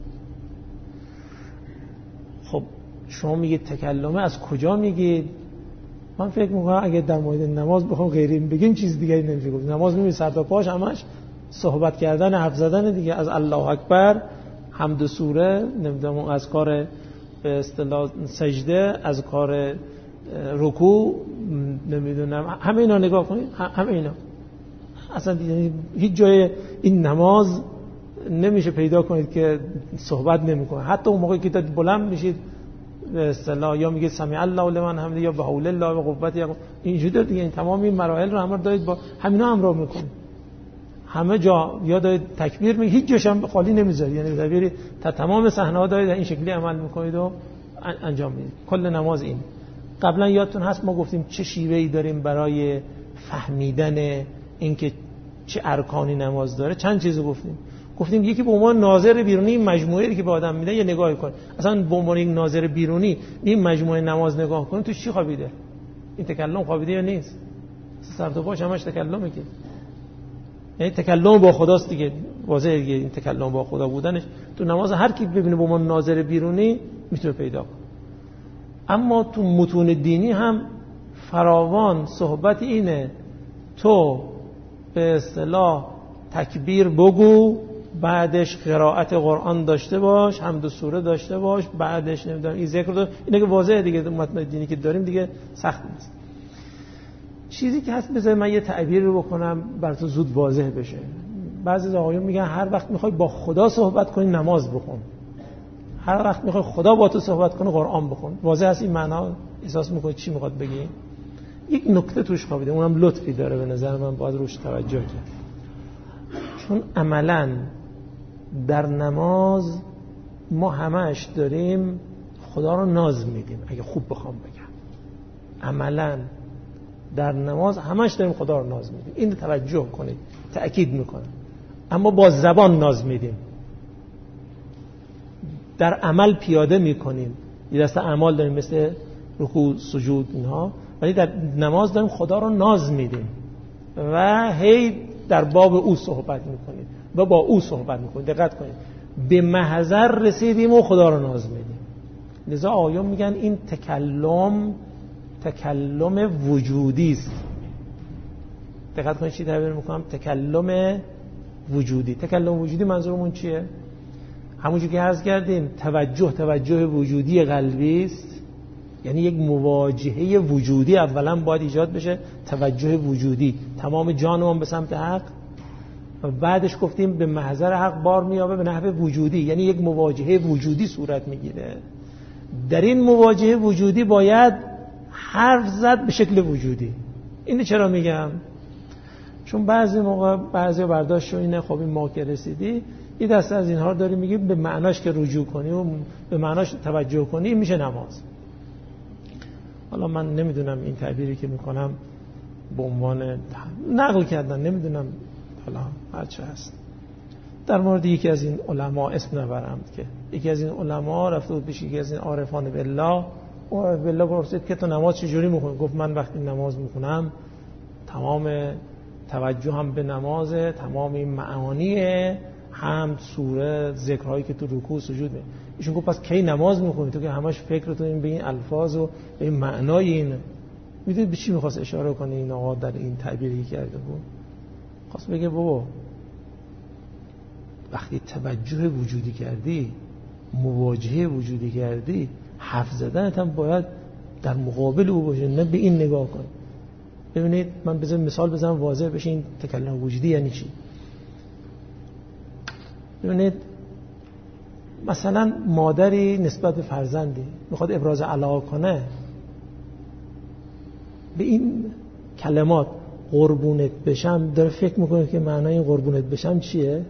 خب شما میگید تکلمه، از کجا میگید؟ من فکر میکنم اگه در مورد نماز بخوام غیری بگیم چیز دیگری نمیشه گفت. نماز میبینید سر تا پاش همش صحبت کردن، حرف زدن دیگه، از الله اکبر، حمد سوره، نمیدونم از کار به اصطلاح سجده، از کار رکوع، نمیدونم، همه اینا نگاه کنید، همه اینا اصلا هیچ جای این نماز نمیشه پیدا کنید که صحبت نمیکنه. حتی اون موقعی که تا بلند میشید به اصطلاح یا میگه سمیع الله لمن حمده یا به حول الله و قوته، اینجوری دیگه این تمام این مراحل رو همه دارید با همینا همراه میکنید. همه جا یا دارید تکبیر میگید، هیچ جاش هم خالی نمیذارید، یعنی دارید تا تمام صحنه‌ها دارید این شکلی عمل میکنید و انجام میدید. کل نماز این. قبلا یادتون هست ما گفتیم چه شیوهی داریم برای فهمیدن اینکه چه ارکانی نماز داره. چند چیزو گفتیم یکی به عنوان ناظر بیرونی مجموعه‌ای که به آدم میده یه نگاهی کن. اصلا به عنوان یک ناظر بیرونی این مجموعه نماز نگاه کن، تو چی خوابیده؟ این تکلم خوابیده یا نیست؟ سر تا پاش همش تکلمه که، یعنی تکلم با خداست دیگه، واضحه دیگه. این تکلم با خدا بودنش تو نماز هر کی ببینه به عنوان ناظر بیرونی میتونه پیدا کنه. اما تو متون دینی هم فراوان صحبت اینه تو به اصطلاح تکبیر بگو، بعدش قرائت قرآن داشته باش، حمد و سوره داشته باش، بعدش نمیدونم این ذکر داشته. اینه که واضحه دیگه، متن دینی که داریم دیگه سخت نیست. چیزی که هست بذار من یه تعبیر رو بکنم برات زود واضح بشه. بعضی از آقایون میگن هر وقت میخوای با خدا صحبت کنی نماز بخون، هر وقت میخوای خدا با تو صحبت کنه قرآن بخون. واضح است این معنا؟ احساس میکنید چی میخواد بگی؟ یک نکته توش خوابیده، اونم لطفی داره به نظر من، باید روش توجه کرد. چون عملاً در نماز ما همش داریم خدا رو ناز میدیم، اگه خوب بخوام بگم عملاً در نماز همش داریم خدا رو ناز میدیم. این توجه کنید، تأکید میکنم. اما با زبان ناز میدیم، در عمل پیاده میکنیم، یه دسته اعمال داریم مثل رکوع، سجود، اینها، ولی در نماز داریم خدا رو ناز میدیم و هی در باب او صحبت میکنیم و با او صحبت میکنیم. دقت کنید، به محضر رسیدیم و خدا رو ناز میدیم. لذا آیون میگن این تکلم وجودی است. دقت کنید چی تعبیر میکنم؟ تکلم وجودی. تکلم وجودی منظورمون چیه؟ همونجوری که عرض کردیم توجه وجودی قلبی است، یعنی یک مواجهه وجودی اولا باید ایجاد بشه، توجه وجودی، تمام جانمون به سمت حق، و بعدش گفتیم به محضر حق بار میابه به نحو وجودی، یعنی یک مواجهه وجودی صورت میگیره. در این مواجهه وجودی باید حرف زد به شکل وجودی. اینو چرا میگم؟ چون بعضی موقع بعضی برداشت اینه خب این ما که رسیدی یه دسته از اینها رو داری میگی به معناش که رجوع کنی و به معناش توجه کنی میشه نماز. حالا من نمیدونم این تعبیری که میکنم به عنوان نقل کردن، نمیدونم حالا هرچه هست. در مورد یکی از این علما اسم نبرم که یکی از این علما رفته بود پیش یکی از این عارفان بالله، او عارف بالله پرسید که تو نماز چجوری میخونی؟ گفت من وقتی نماز میخونم تمام توجهم به نمازه، تمام این معانی حمد، سوره، ذکرهایی که تو رکوع سجود می. ایشون گفت پس کی نماز میخونی تو که همش فکرتون این به این الفاظ و به این معنای اینه؟ میدونید به چی میخواست اشاره کنه این آقا در این تعبیری کرده بود؟ خواست بگه بابا وقتی توجه وجودی کردی، مواجهه وجودی کردی، حرف زدنت هم باید در مقابل او باشه، نه به این نگاه کن. ببینید من بذارم مثال بزنم واضح بشه این تکلم وجودی یعنی چی. ببینید مثلا مادری نسبت به فرزندی میخواد ابراز علاقه کنه، به این کلمات قربونت بشم داره فکر میکنه که معنای این قربونت بشم چیه؟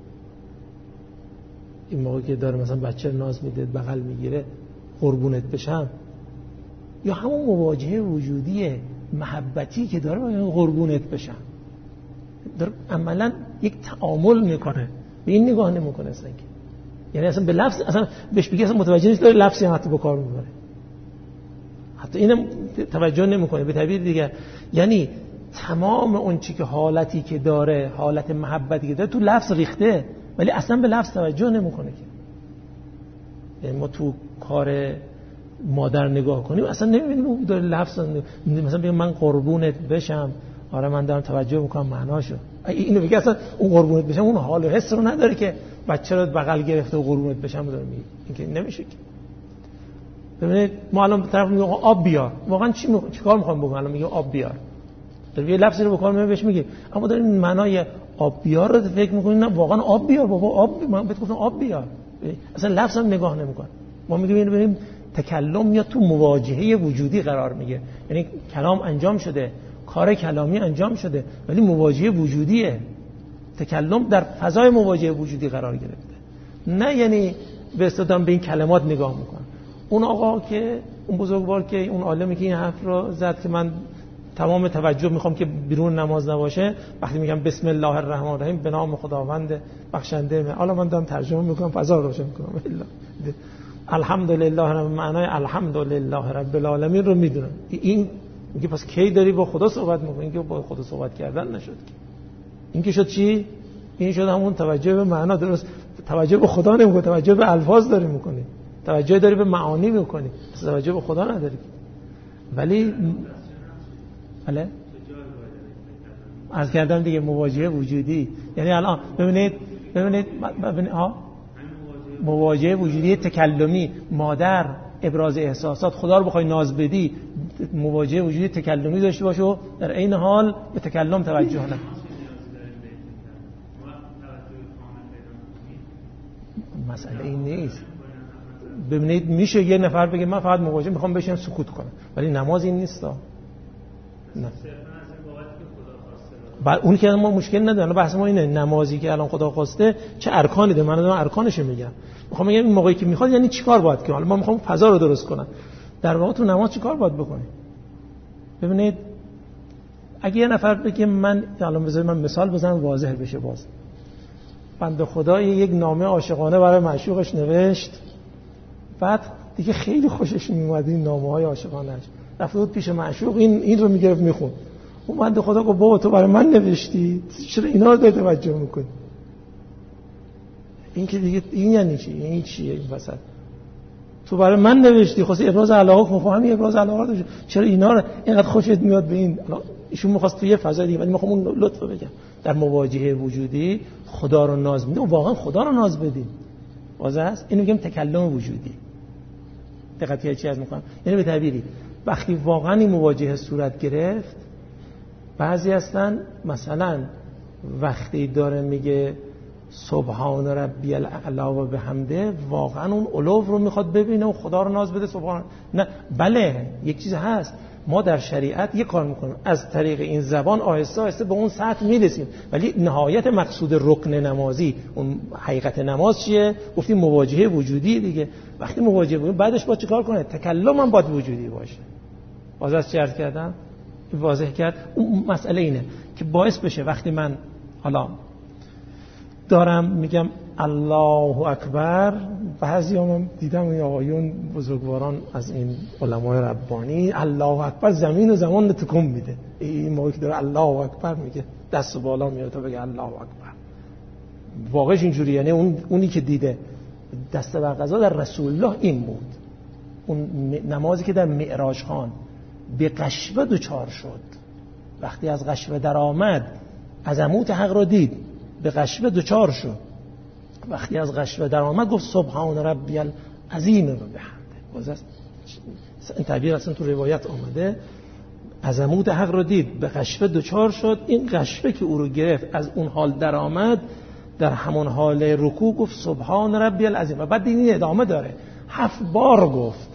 این موقع که داره مثلا بچه ناز میده بغل میگیره قربونت بشم، یا همون مواجهه وجودی محبتی که داره قربونت بشم، داره عملا یک تعامل میکنه، به این نگاه نمیکنه اصلا که یعنی اصلا به لفظ اصلا بهش بگی اصلا متوجه نیست داره لفظی حتی به کار میبره، حتی اینم توجه نمیکنه. به تعبیر دیگه یعنی تمام اون چی که حالتی که داره، حالت محبتی که داره تو لفظ ریخته ولی اصلا به لفظ توجه نمیکنه که. یعنی ما تو کار مادر نگاه کنیم اصلا نمیبینیم اون داره لفظ مثلا بگم من قربونت بشم، آره من دارم توجه میکنم معناشو، اینو بگه اصلا اون قربونت بشم اون حال و حس رو نداره که بچه رو بغل گرفته و قربونت بشم داره میگه، این که نمیشه که. ببینید ما الان طرف میگه آب بیار، واقعا چیکار میخوام بکنم؟ الان میگه آب بیار، داره یه لفظی رو به کار میبره بهش میگه، اما داریم معنای آب بیار رو فکر میکنیم نه واقعا آب بیار بابا، آب من بهت گفتم آب بیار، اصلا لفظ هم نگاه نمیکنه. ما میگیم ببینیم تکلم میاد تو مواجهه وجودی قرار میگه، یعنی کلام انجام شده، کار کلامی انجام شده ولی مواجهه وجودیه. تکلم در فضای مواجهه وجودی قرار گرفته، نه یعنی به اصطلاح به این کلمات نگاه میکنه. اون آقا که اون بزرگوار که اون عالمی که این حرف رو زد که من تمام توجه میخوام که بیرون نماز نباشه، وقتی میگم بسم الله الرحمن الرحیم به نام خداوند بخشنده حالا من دارم ترجمه میکنم فضا رو روشن میکنم الحمدلله رب، معنای الحمدلله رب العالمین رو میدونم. این میگه پس کی داری با خدا صحبت میکنی؟ این که با خدا صحبت کردن نشد. این که شد چی؟ این شد همون توجه به معنا، درست توجه به خدا نمیکنی، توجه به الفاظ داری میکنی، توجه داری به معانی میکنی، توجه به خدا نداری. ولی بله عرض کردم دیگه مواجهه وجودی، یعنی الان ببینید مواجهه وجودی تکلمی، مادر ابراز احساسات، خدا رو بخوای ناز بدی مواجهه وجودی تکلمی داشته باشه و در عین حال به تکلم توجه نه. مسئله این نیست. ببینید میشه یه نفر بگه من فقط مواجهه میخوام بشینم سکوت کنم، ولی نماز این نیست. نه بعد اون که ما مشکل نداره، بحث ما اینه نمازی که الان خدا خواسته چه ارکانی داره، من دارم ارکانشو میگم. میخوام بگم این موقعی که میخواد یعنی چیکار باید کنه. حالا ما میخوام فضا رو درست کنم، در واقع تو نماز چیکار باید بکنی؟ ببینید اگه یه نفر بگه من الان بذارید من مثال بزنم واضح بشه، باز بنده خدا یک نامه عاشقانه برای معشوقش نوشت، بعد دیگه خیلی خوشش میومد این نامه‌های عاشقانه‌اش، رفت بود پیش معشوق این رو میگرفت میخوند. اون بنده خدا گفت بابا تو برای من نوشتی، چرا اینا رو داری توجه میکنی؟ این که دیگه این یعنی چی؟ این چیه این وسط؟ تو برای من نوشتی، خواستی ابراز علاقه کنی، همین ابراز علاقه داشت، چرا اینا رو اینقدر خوشت میاد به این؟ ایشون می‌خواست توی یه فضای دیگه، ولی می‌خوام اون لطفو بگم در مواجهه وجودی خدا رو ناز میدیم، واقعا خدا رو ناز بدیم. واضح است؟ اینو میگم تکلم وجودی. دقت چی از می‌کنم؟ یعنی به تعبیری وقتی واقعا این مواجهه صورت گرفت، بعضی هستن مثلا وقتی داره میگه سبحان ربی الاعلی و بحمده، واقعا اون علو رو میخواد ببینه و خدا رو ناز بده. سبحان نه، بله یک چیز هست، ما در شریعت یک کار میکنیم، از طریق این زبان آهسته آهسته به اون سطح میرسیم، ولی نهایت مقصود رکن نمازی، اون حقیقت نماز چیه؟ گفتیم مواجهه وجودی دیگه. وقتی مواجهه وجودی بعدش با چیکار کنه؟ تکلم هم باید وجودی باشه. باز از چی عرض کردم؟ واضح کرد. اون مسئله اینه که باعث بشه وقتی من حالا دارم میگم الله اکبر، بعضیام دیدم این آقایون بزرگواران از این علمای ربانی الله اکبر زمین و زمان رو تکون میده. این موقعی که داره الله اکبر میگه دست بالا میاره تا بگه الله اکبر. واقعش اینجوری، یعنی اونی که دیده دست بر قضا در رسول الله این بود. اون نمازی که در معراج خان به قشبه دوچار شد، وقتی از قشبه در آمد عظمت حق را دید، به قشبه دوچار شد، وقتی از قشبه در آمد گفت سبحان ربی العظیم و بحمده. این تعبیر اصلا تو روایت آمده، عظمت حق را دید، به قشبه دوچار شد. این قشبه که او رو گرفت از اون حال در آمد، در همون حال رکوع گفت سبحان ربی العظیم و بعد این ادامه داره 7 بار گفت.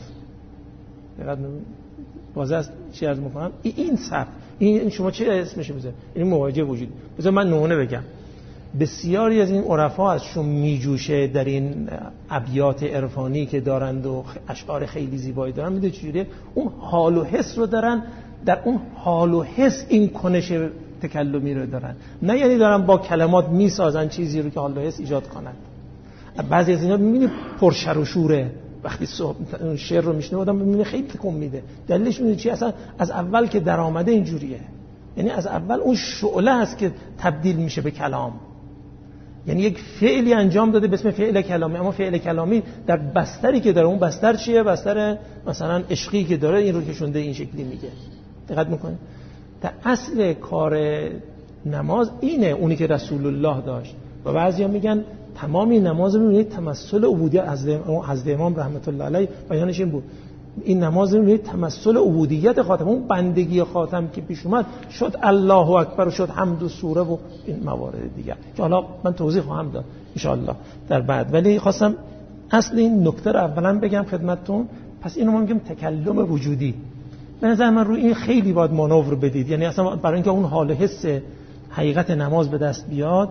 باز از چی عرض میکنم؟ این صف، این شما چه اسمش میذارید؟ این مواجهه وجود. بذار من نمونه بگم. بسیاری از این عرفا ازشون میجوشه در این ابیات عرفانی که دارند و اشعار خیلی زیبایی دارن، میدونید چجوریه؟ اون حال و حس رو دارن، در اون حال و حس این کنش تکلمی رو دارن، نه یعنی دارن با کلمات میسازن چیزی رو که حال و حس ایجاد کنن. بعضی از اینا میبینید پرشر و شوره، وقتی شعر رو میشنه آدم میبینه خیلی تکون میده. دلیلش میدونید چی؟ اصلا از اول که در آمده اینجوریه، یعنی از اول اون شعله هست که تبدیل میشه به کلام. یعنی یک فعلی انجام داده به اسم فعل کلامی، اما فعل کلامی در بستری که داره، اون بستر چیه؟ بستر مثلا عشقی که داره، این رو کشونده این شکلی میگه. دقت میکنه؟ در اصل کار نماز اینه، اونی که رسول الله داشت. و بعضیا میگن تمامی نماز رو میبینید تمثل عبودیت. حضرت امام رحمت الله علیه بیانش این بود، این نماز رو میبینید تمثل عبودیت خاتم، اون بندگی خاتم که پیش اومد شد الله اکبر و شد حمد و سوره و این موارد دیگر که حالا من توضیح خواهم داد ان شاء الله در بعد. ولی خواستم اصل این نکته رو اولا بگم خدمتتون. پس اینو ما میگیم تکلم وجودی. به نظر من روی این خیلی باید مانور بدید، یعنی اصلا برای اینکه اون حال حس حقیقت نماز به دست بیاد،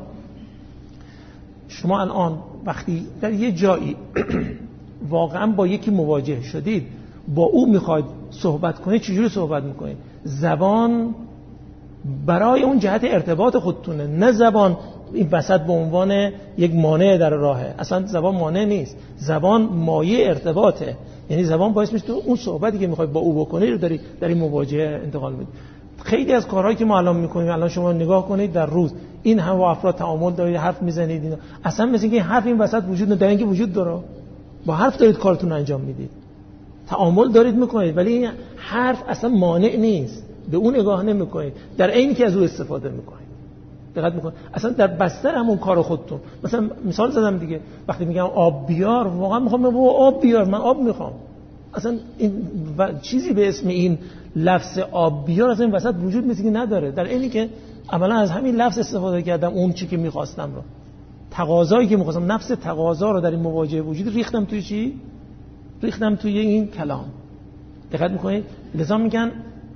شما الان وقتی در یه جایی واقعا با یکی مواجه شدید، با او میخواید صحبت کنید، چجوری صحبت میکنید؟ زبان برای اون جهت ارتباط خودتونه، نه زبان این وسط به عنوان یک مانع در راهه. اصلا زبان مانع نیست، زبان مایه ارتباطه. یعنی زبان باعث میشه تو اون صحبتی که میخواید با او بکنید رو در این مواجهه انتقال بدید. خیلی از کارهایی که ما الان میکنیم، الان شما نگاه کنید در روز این هم با افراد تعامل دارید، حرف میزنید، اینا اصلا مثل اینکه حرف این وسط وجود نداره، در اینکه وجود داره. با حرف دارید کارتون انجام میدید، تعامل دارید میکنید، ولی این حرف اصلا مانع نیست، به اون نگاه نمیکنید، در عینی که از او استفاده میکنید. دقت میکنید اصلا در بستر همون کار خودتون. مثلا مثال زدم دیگه، وقتی میگم آب بیار، واقعا میخوام آب بیار، من آب میخوام. اصلا این چیزی به اسم این لفظ آب بیار اصلا این وسط وجود مثل که نداره، در عینی که عملا از همین لفظ استفاده کردم اون چی که میخواستم رو، تقاضایی که میخواستم، نفس تقاضا رو در این مواجهه وجود ریختم توی چی؟ ریختم توی این کلام. دقت میکنید؟ لذا میگن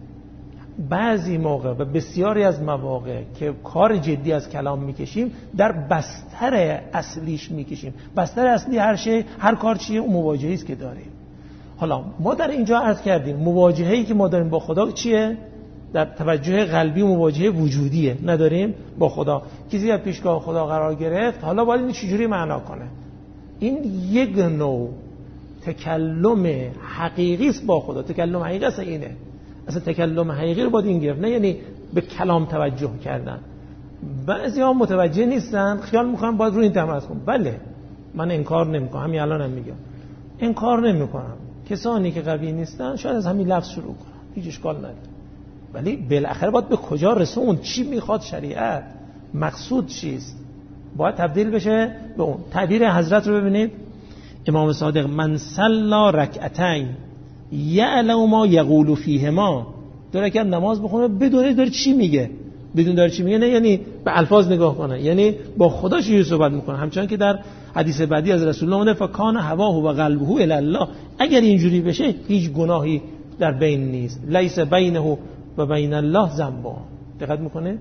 بعضی موقع و بسیاری از مواقع که کار جدی از کلام میکشیم، در بستر اصلیش میکشیم. بستر اصلی هر کار چیه؟ اون مواجهه‌ای است که داریم. حالا ما در اینجا عرض کردیم مواجهه‌ای که ما داریم با خدا چیه؟ در توجه قلبی مواجهه وجودیه، نداریم با خدا. کسی در پیشگاه خدا قرار گرفت، حالا باید این چجوری معنا کنه؟ این یک نوع تکلم حقیقی است با خدا. تکلم حقیقی است اینه. اصلا تکلم حقیقی رو باید این گرفت، نه یعنی به کلام توجه کردن. بعضی‌ها متوجه نیستن، خیال می‌کنن باید رو این تمرکز کنم. بله، من انکار نمی‌کنم، همین الانم میگم انکار نمی‌کنم. کسانی که قوی نیستن شاید از همین لفظ شروع کنن، هیچ اشکال نداره. ولی بالاخره باید به کجا رسوند؟ چی میخواد شریعت؟ مقصود چیست؟ باید تبدیل بشه به اون. تعبیر حضرت رو ببینید، امام صادق من صلا رکعتین یعلم ما یقول فیهما، دو رکعت نماز بخونه بدونه داره چی میگه، بدون داره چی میگه، نه یعنی به الفاظ نگاه کنه، یعنی با خدا چجوری صحبت میکنه. همچنان که در حدیث بعدی از رسول الله اومده فکان هواه و قلبه الی الله، اگر اینجوری بشه هیچ گناهی در بین نیست. لیس بینه و بین الله ذنب. دقت میکنه؟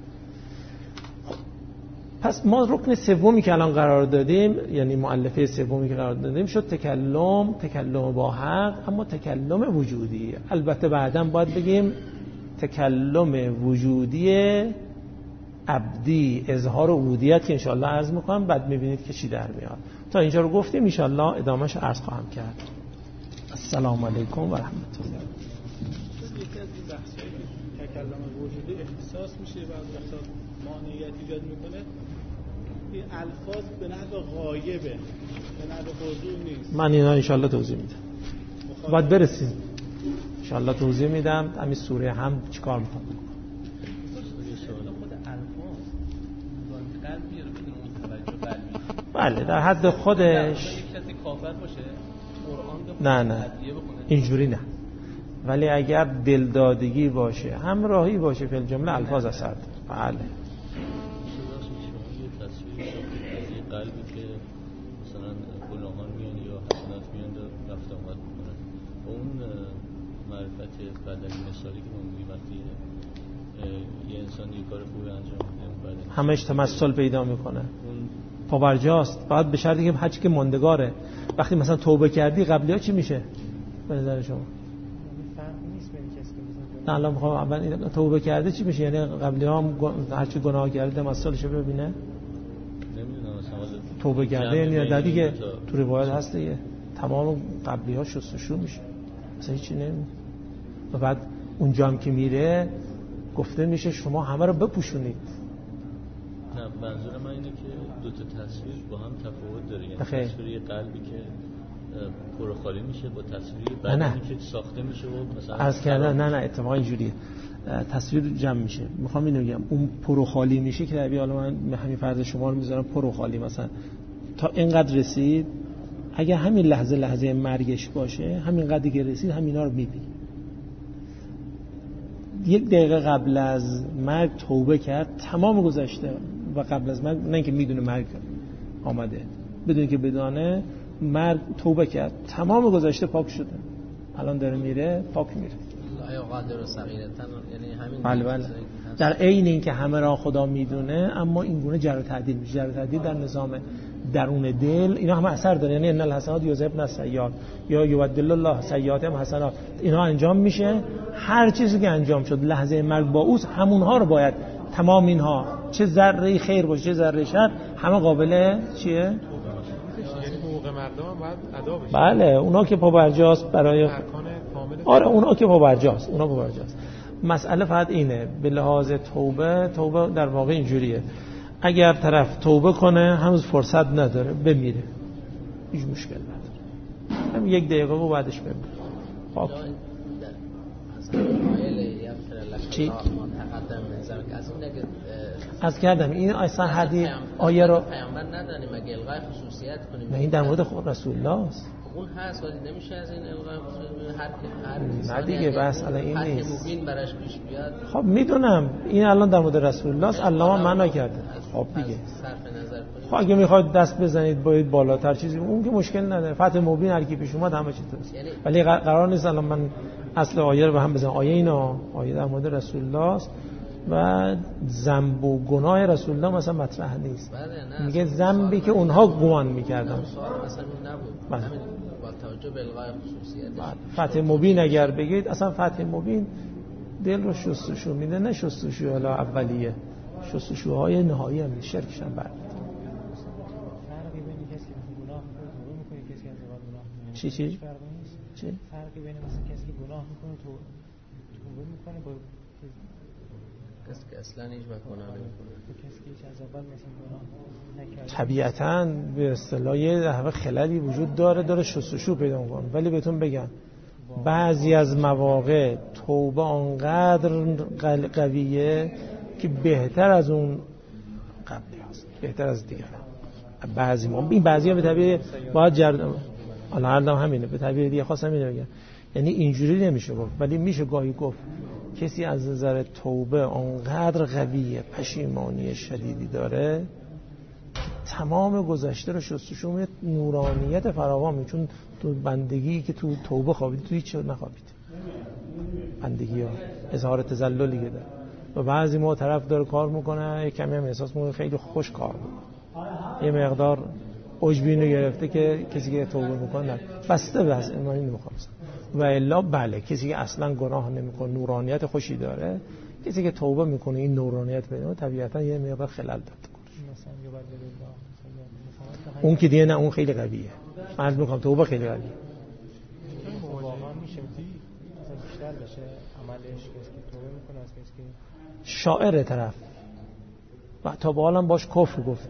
پس ما رکن سومی که الان قرار دادیم، یعنی مؤلفه سومی که قرار دادیم شد تکلم با حق، اما تکلم وجودی. البته بعداً باید بگیم تکلم وجودی عبدی، اظهار عبودیت که انشاءالله عرض میکنم، بعد میبینید که چی در میاد. تا اینجا رو گفتیم، انشاءالله ادامهش عرض خواهم کرد. السلام علیکم و رحمت الله. یکی از این بحث‌های تکلم وجودی احساس میشه و وقتا مانعیت ایجاد میکنه، این الفاظ به نحو غایبه، به نحو حضور نیست. من اینا انشاءالله توضیح میدم. باید برسیم انشاءالله توضیح میدم. همین سوره هم چیکار میکنم. بله در حد خودش. نه اینجوری نه، ولی اگر دلدادگی باشه، همراهی باشه، فی الجمله الفاظ اثر داره. بله قلبی که مثلا گناهان میان یا حسنات میان و رفت آمد میکنن، اون معرفت بدنی مثالی که ما میگیم وقتی یه انسان یه کار خوبی انجام میده همش تمثل پیدا میکنه، پابرجاست. فقط به شرطی که حج که ماندگاره. وقتی مثلا توبه کردی قبلی ها چی میشه به نظر شما؟ نه الان میخوام اول توبه کرده چی میشه؟ یعنی قبلی ها هم هرچی گناه کرده تمثلشو ببینه. نمیدونم توبه کرده یعنی در دیگه تو روایت هست دیگه تمام قبلی ها شستشو میشه، مثلا هیچی نمیشه. و بعد اونجا هم که میره گفته میشه شما همه رو بپوشونید. نه منظور من اینه که دو تا تصویر با هم تفاوت داره. یعنی تصویر قلبی که پر خالی میشه با تصویر بدنی که ساخته میشه و مثلا عرض کردن نه اتفاقا اینجوریه، تصویر جمع میشه. میخوام اینو بگم اون پر خالی میشه که طبیعی، حالا من همین فرض شما رو میذارم پر خالی، مثلا تا اینقدر رسید، اگه همین لحظه مرگش باشه، همین قدری که رسید همینا رو میبینی. یک دقیقه قبل از مرگ توبه کرد، تمام گذشته و قبل از مرگ، نه اینکه میدونه مرگ آمده، بدون که بدانه مرگ توبه کرد، تمام گذشته پاک شده، الان داره میره پاک میره. آیا قادر و صغیرتن، یعنی همین بله. در عین این که همه را خدا میدونه، اما این گونه جر و تعدیل میشه. جر و تعدیل در نظام درون دل اینا همه اثر داره. یعنی ان الحسنات یذهبن السیئات یا یبدل الله سیئاتهم حسنات، اینا انجام میشه. هر چیزی که انجام شد لحظه مرگ با اوست، همونها رو باید تمام اینها، چه ذره خیر باشه چه ذره شر، همه قابل چیه؟ یعنی حقوق مردم هم باید ادا بشه. بله اونا که پابرجاست برای آره اونا که پابرجاست، اونا پابرجاست. مسئله فقط اینه، به لحاظ توبه در واقع اینجوریه، اگر طرف توبه کنه هنوز فرصت نداره بمیره، هیچ مشکل نداره، هم یک دقیقه و بعدش بمیره. خب چی؟ از کردم این اصلا حدیث آیه رو پیامبر ندانیم اگه الغای خصوصیت کنیم. نه این در مورد خود رسول الله است. اون هست ولی نمیشه از این الغای خصوصیت هر نه دیگه بس الان این نیست. مبین براش پیش بیاد. خب میدونم این الان در مورد رسول الله است، الله معنا کرده. خب دیگه صرف نظر کنیم. خب اگه میخواید دست بزنید باید بالاتر چیزی، اون که مشکل نداره، فتح مبین هر کی پیش اومد همه چی درست. ولی قرار نیست الان من اصل آیه رو به هم بزنم. آیه در مورد رسول الله است و ذنب و گناه رسول الله مثلا مطرح نیست. میگه ذنبی که اونها گمان میکردن مثلا نبود. همین با توجه به الغای خصوصیت. فتح مبین اگر بگید، اصلا فتح مبین دل رو شستشو میده، نه شستشو حالا اولیه، شستشوهای نهایی هم شرکش هم بعد. فرقی بین کسی که گناه میکنه کسی که از گناه میکنه چی؟ فرقی بین مثلا کسی که گناه میکنه توبه میکنه با کسی که اصلا هیچ وقت گناه نمیکنه، کسی که از اول مثلا گناه نکرده. طبیعتاً به اصطلاح یه خللی وجود داره شستشو پیدا میکنه. ولی بهتون بگم بعضی از مواقع توبه آنقدر قویه که بهتر از اون قبلی هست، بهتر از دیگران. بعضی‌ها به طبیعه باید حالا هردم همینه، به طبیعه دیگه خواستم اینو بگم، یعنی اینجوری نمیشه گفت، ولی میشه گاهی گفت کسی از نظر توبه آنقدر قویه، پشیمانی شدیدی داره، تمام گذشته رو شستشو میده، نورانیت فراوان، چون تو بندگی که تو توبه خوابید تو هیچ نخوابید. بندگی ها، اظهار تذللی که داره. و بعضی ما طرف داره کار میکنه کمی هم احساس میکنه خیلی خوش کار میکنه، یه مقدار عجبی گرفته که کسی که توبه میکنه بسته به از ایمانی نمیخوام. و الا بله کسی که اصلا گناه نمیکنه نورانیت خوشی داره، کسی که توبه میکنه این نورانیت پیدا طبیعتا یه مقدار خلل داره. اون که دیگه نه، اون خیلی قویه. من عرض میکنم توبه خیلی قویه. واقعا میشه بیشتر بشه عملش کسی که توبه میکنه از کسی که شاعر طرف و تا به حالم باش کفر گفته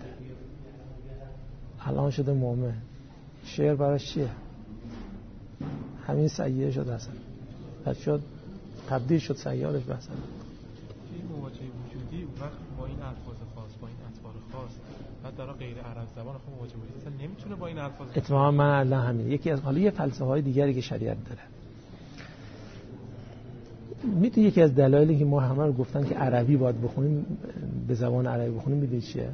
الان شده مؤمن. شعر براش چیه؟ همین سیئه شد اصلا، بعد شد تبدیل شد سیئه‌اش به اصلا. این مواجهه وجودی وقت با این الفاظ خاص با این اطوار خاص بعد در غیر عرب زبان خود مواجهه وجودی اصلا نمیتونه با این الفاظ. اتفاقا من الان همین یکی از حالا یه فلسفه های دیگری که شریعت داره. میدونی یکی از دلایلی که ما همه رو گفتن که عربی باید بخونیم، به زبان عربی بخونیم، میدونی چیه؟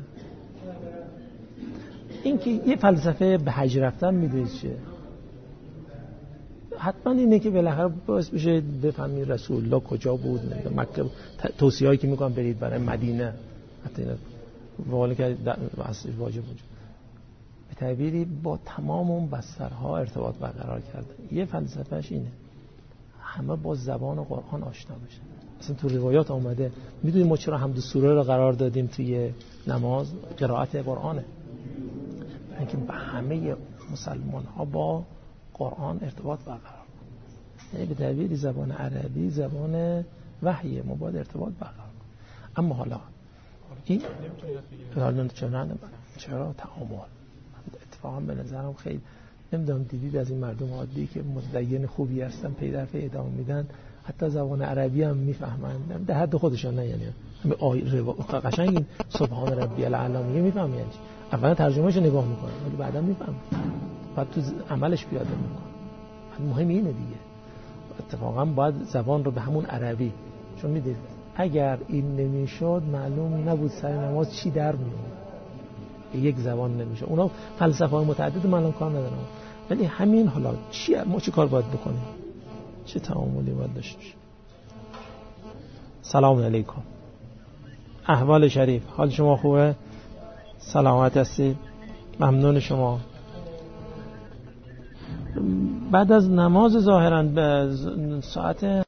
این که یه فلسفه به حج رفتن، میدونی چیه؟ حتما اینه که بالاخره باعث بشه بفهمی رسول الله کجا بود، مکه توصیه‌ای که میکنن برید برای مدینه، حتی والی که اصل واجب بود. به تعبیری با تمام اون بسترها ارتباط برقرار کرده. یه فلسفهش اینه همه با زبان قرآن آشنا بشن. اصلا تو روایات آمده، میدونی ما چرا حمد سوره رو قرار دادیم توی نماز؟ قرائت قرآنه، اینکه به همه مسلمان ها با قرآن ارتباط برقرار کنه. یعنی به تعبیری زبان عربی زبان وحیه، ما باید ارتباط برقرار کنیم. اما حالا این چرا تعامل اتفاقا به نظرم خیلی نمیدونم دیدید از این مردم عادی که متدین خوبی هستن پی در پی ادامه میدن، حتی زبان عربی هم میفهمن در حد خودشون، نه یعنی قشنگ این سبحان ربی الاعلی میگه میفهمن، یعنی اولا ترجمهش رو نگاه میکنن ولی بعدا میفهمن، بعد تو عملش پیاده میکنن. مهم اینه دیگه، اتفاقا باید زبان رو به همون عربی، چون میدید اگر این نمیشد معلوم نبود سر نماز چی در میاد، یک زبان نمیشه. اونا فلسفه های متعدد من الان کار ندارم، ولی همین حالا ما چی کار باید بکنیم، چه تعاملی باید داشته باشیم. سلام علیکم، احوال شریف، حال شما خوبه؟ سلامت هستی؟ ممنون شما. بعد از نماز ظاهرا به ساعت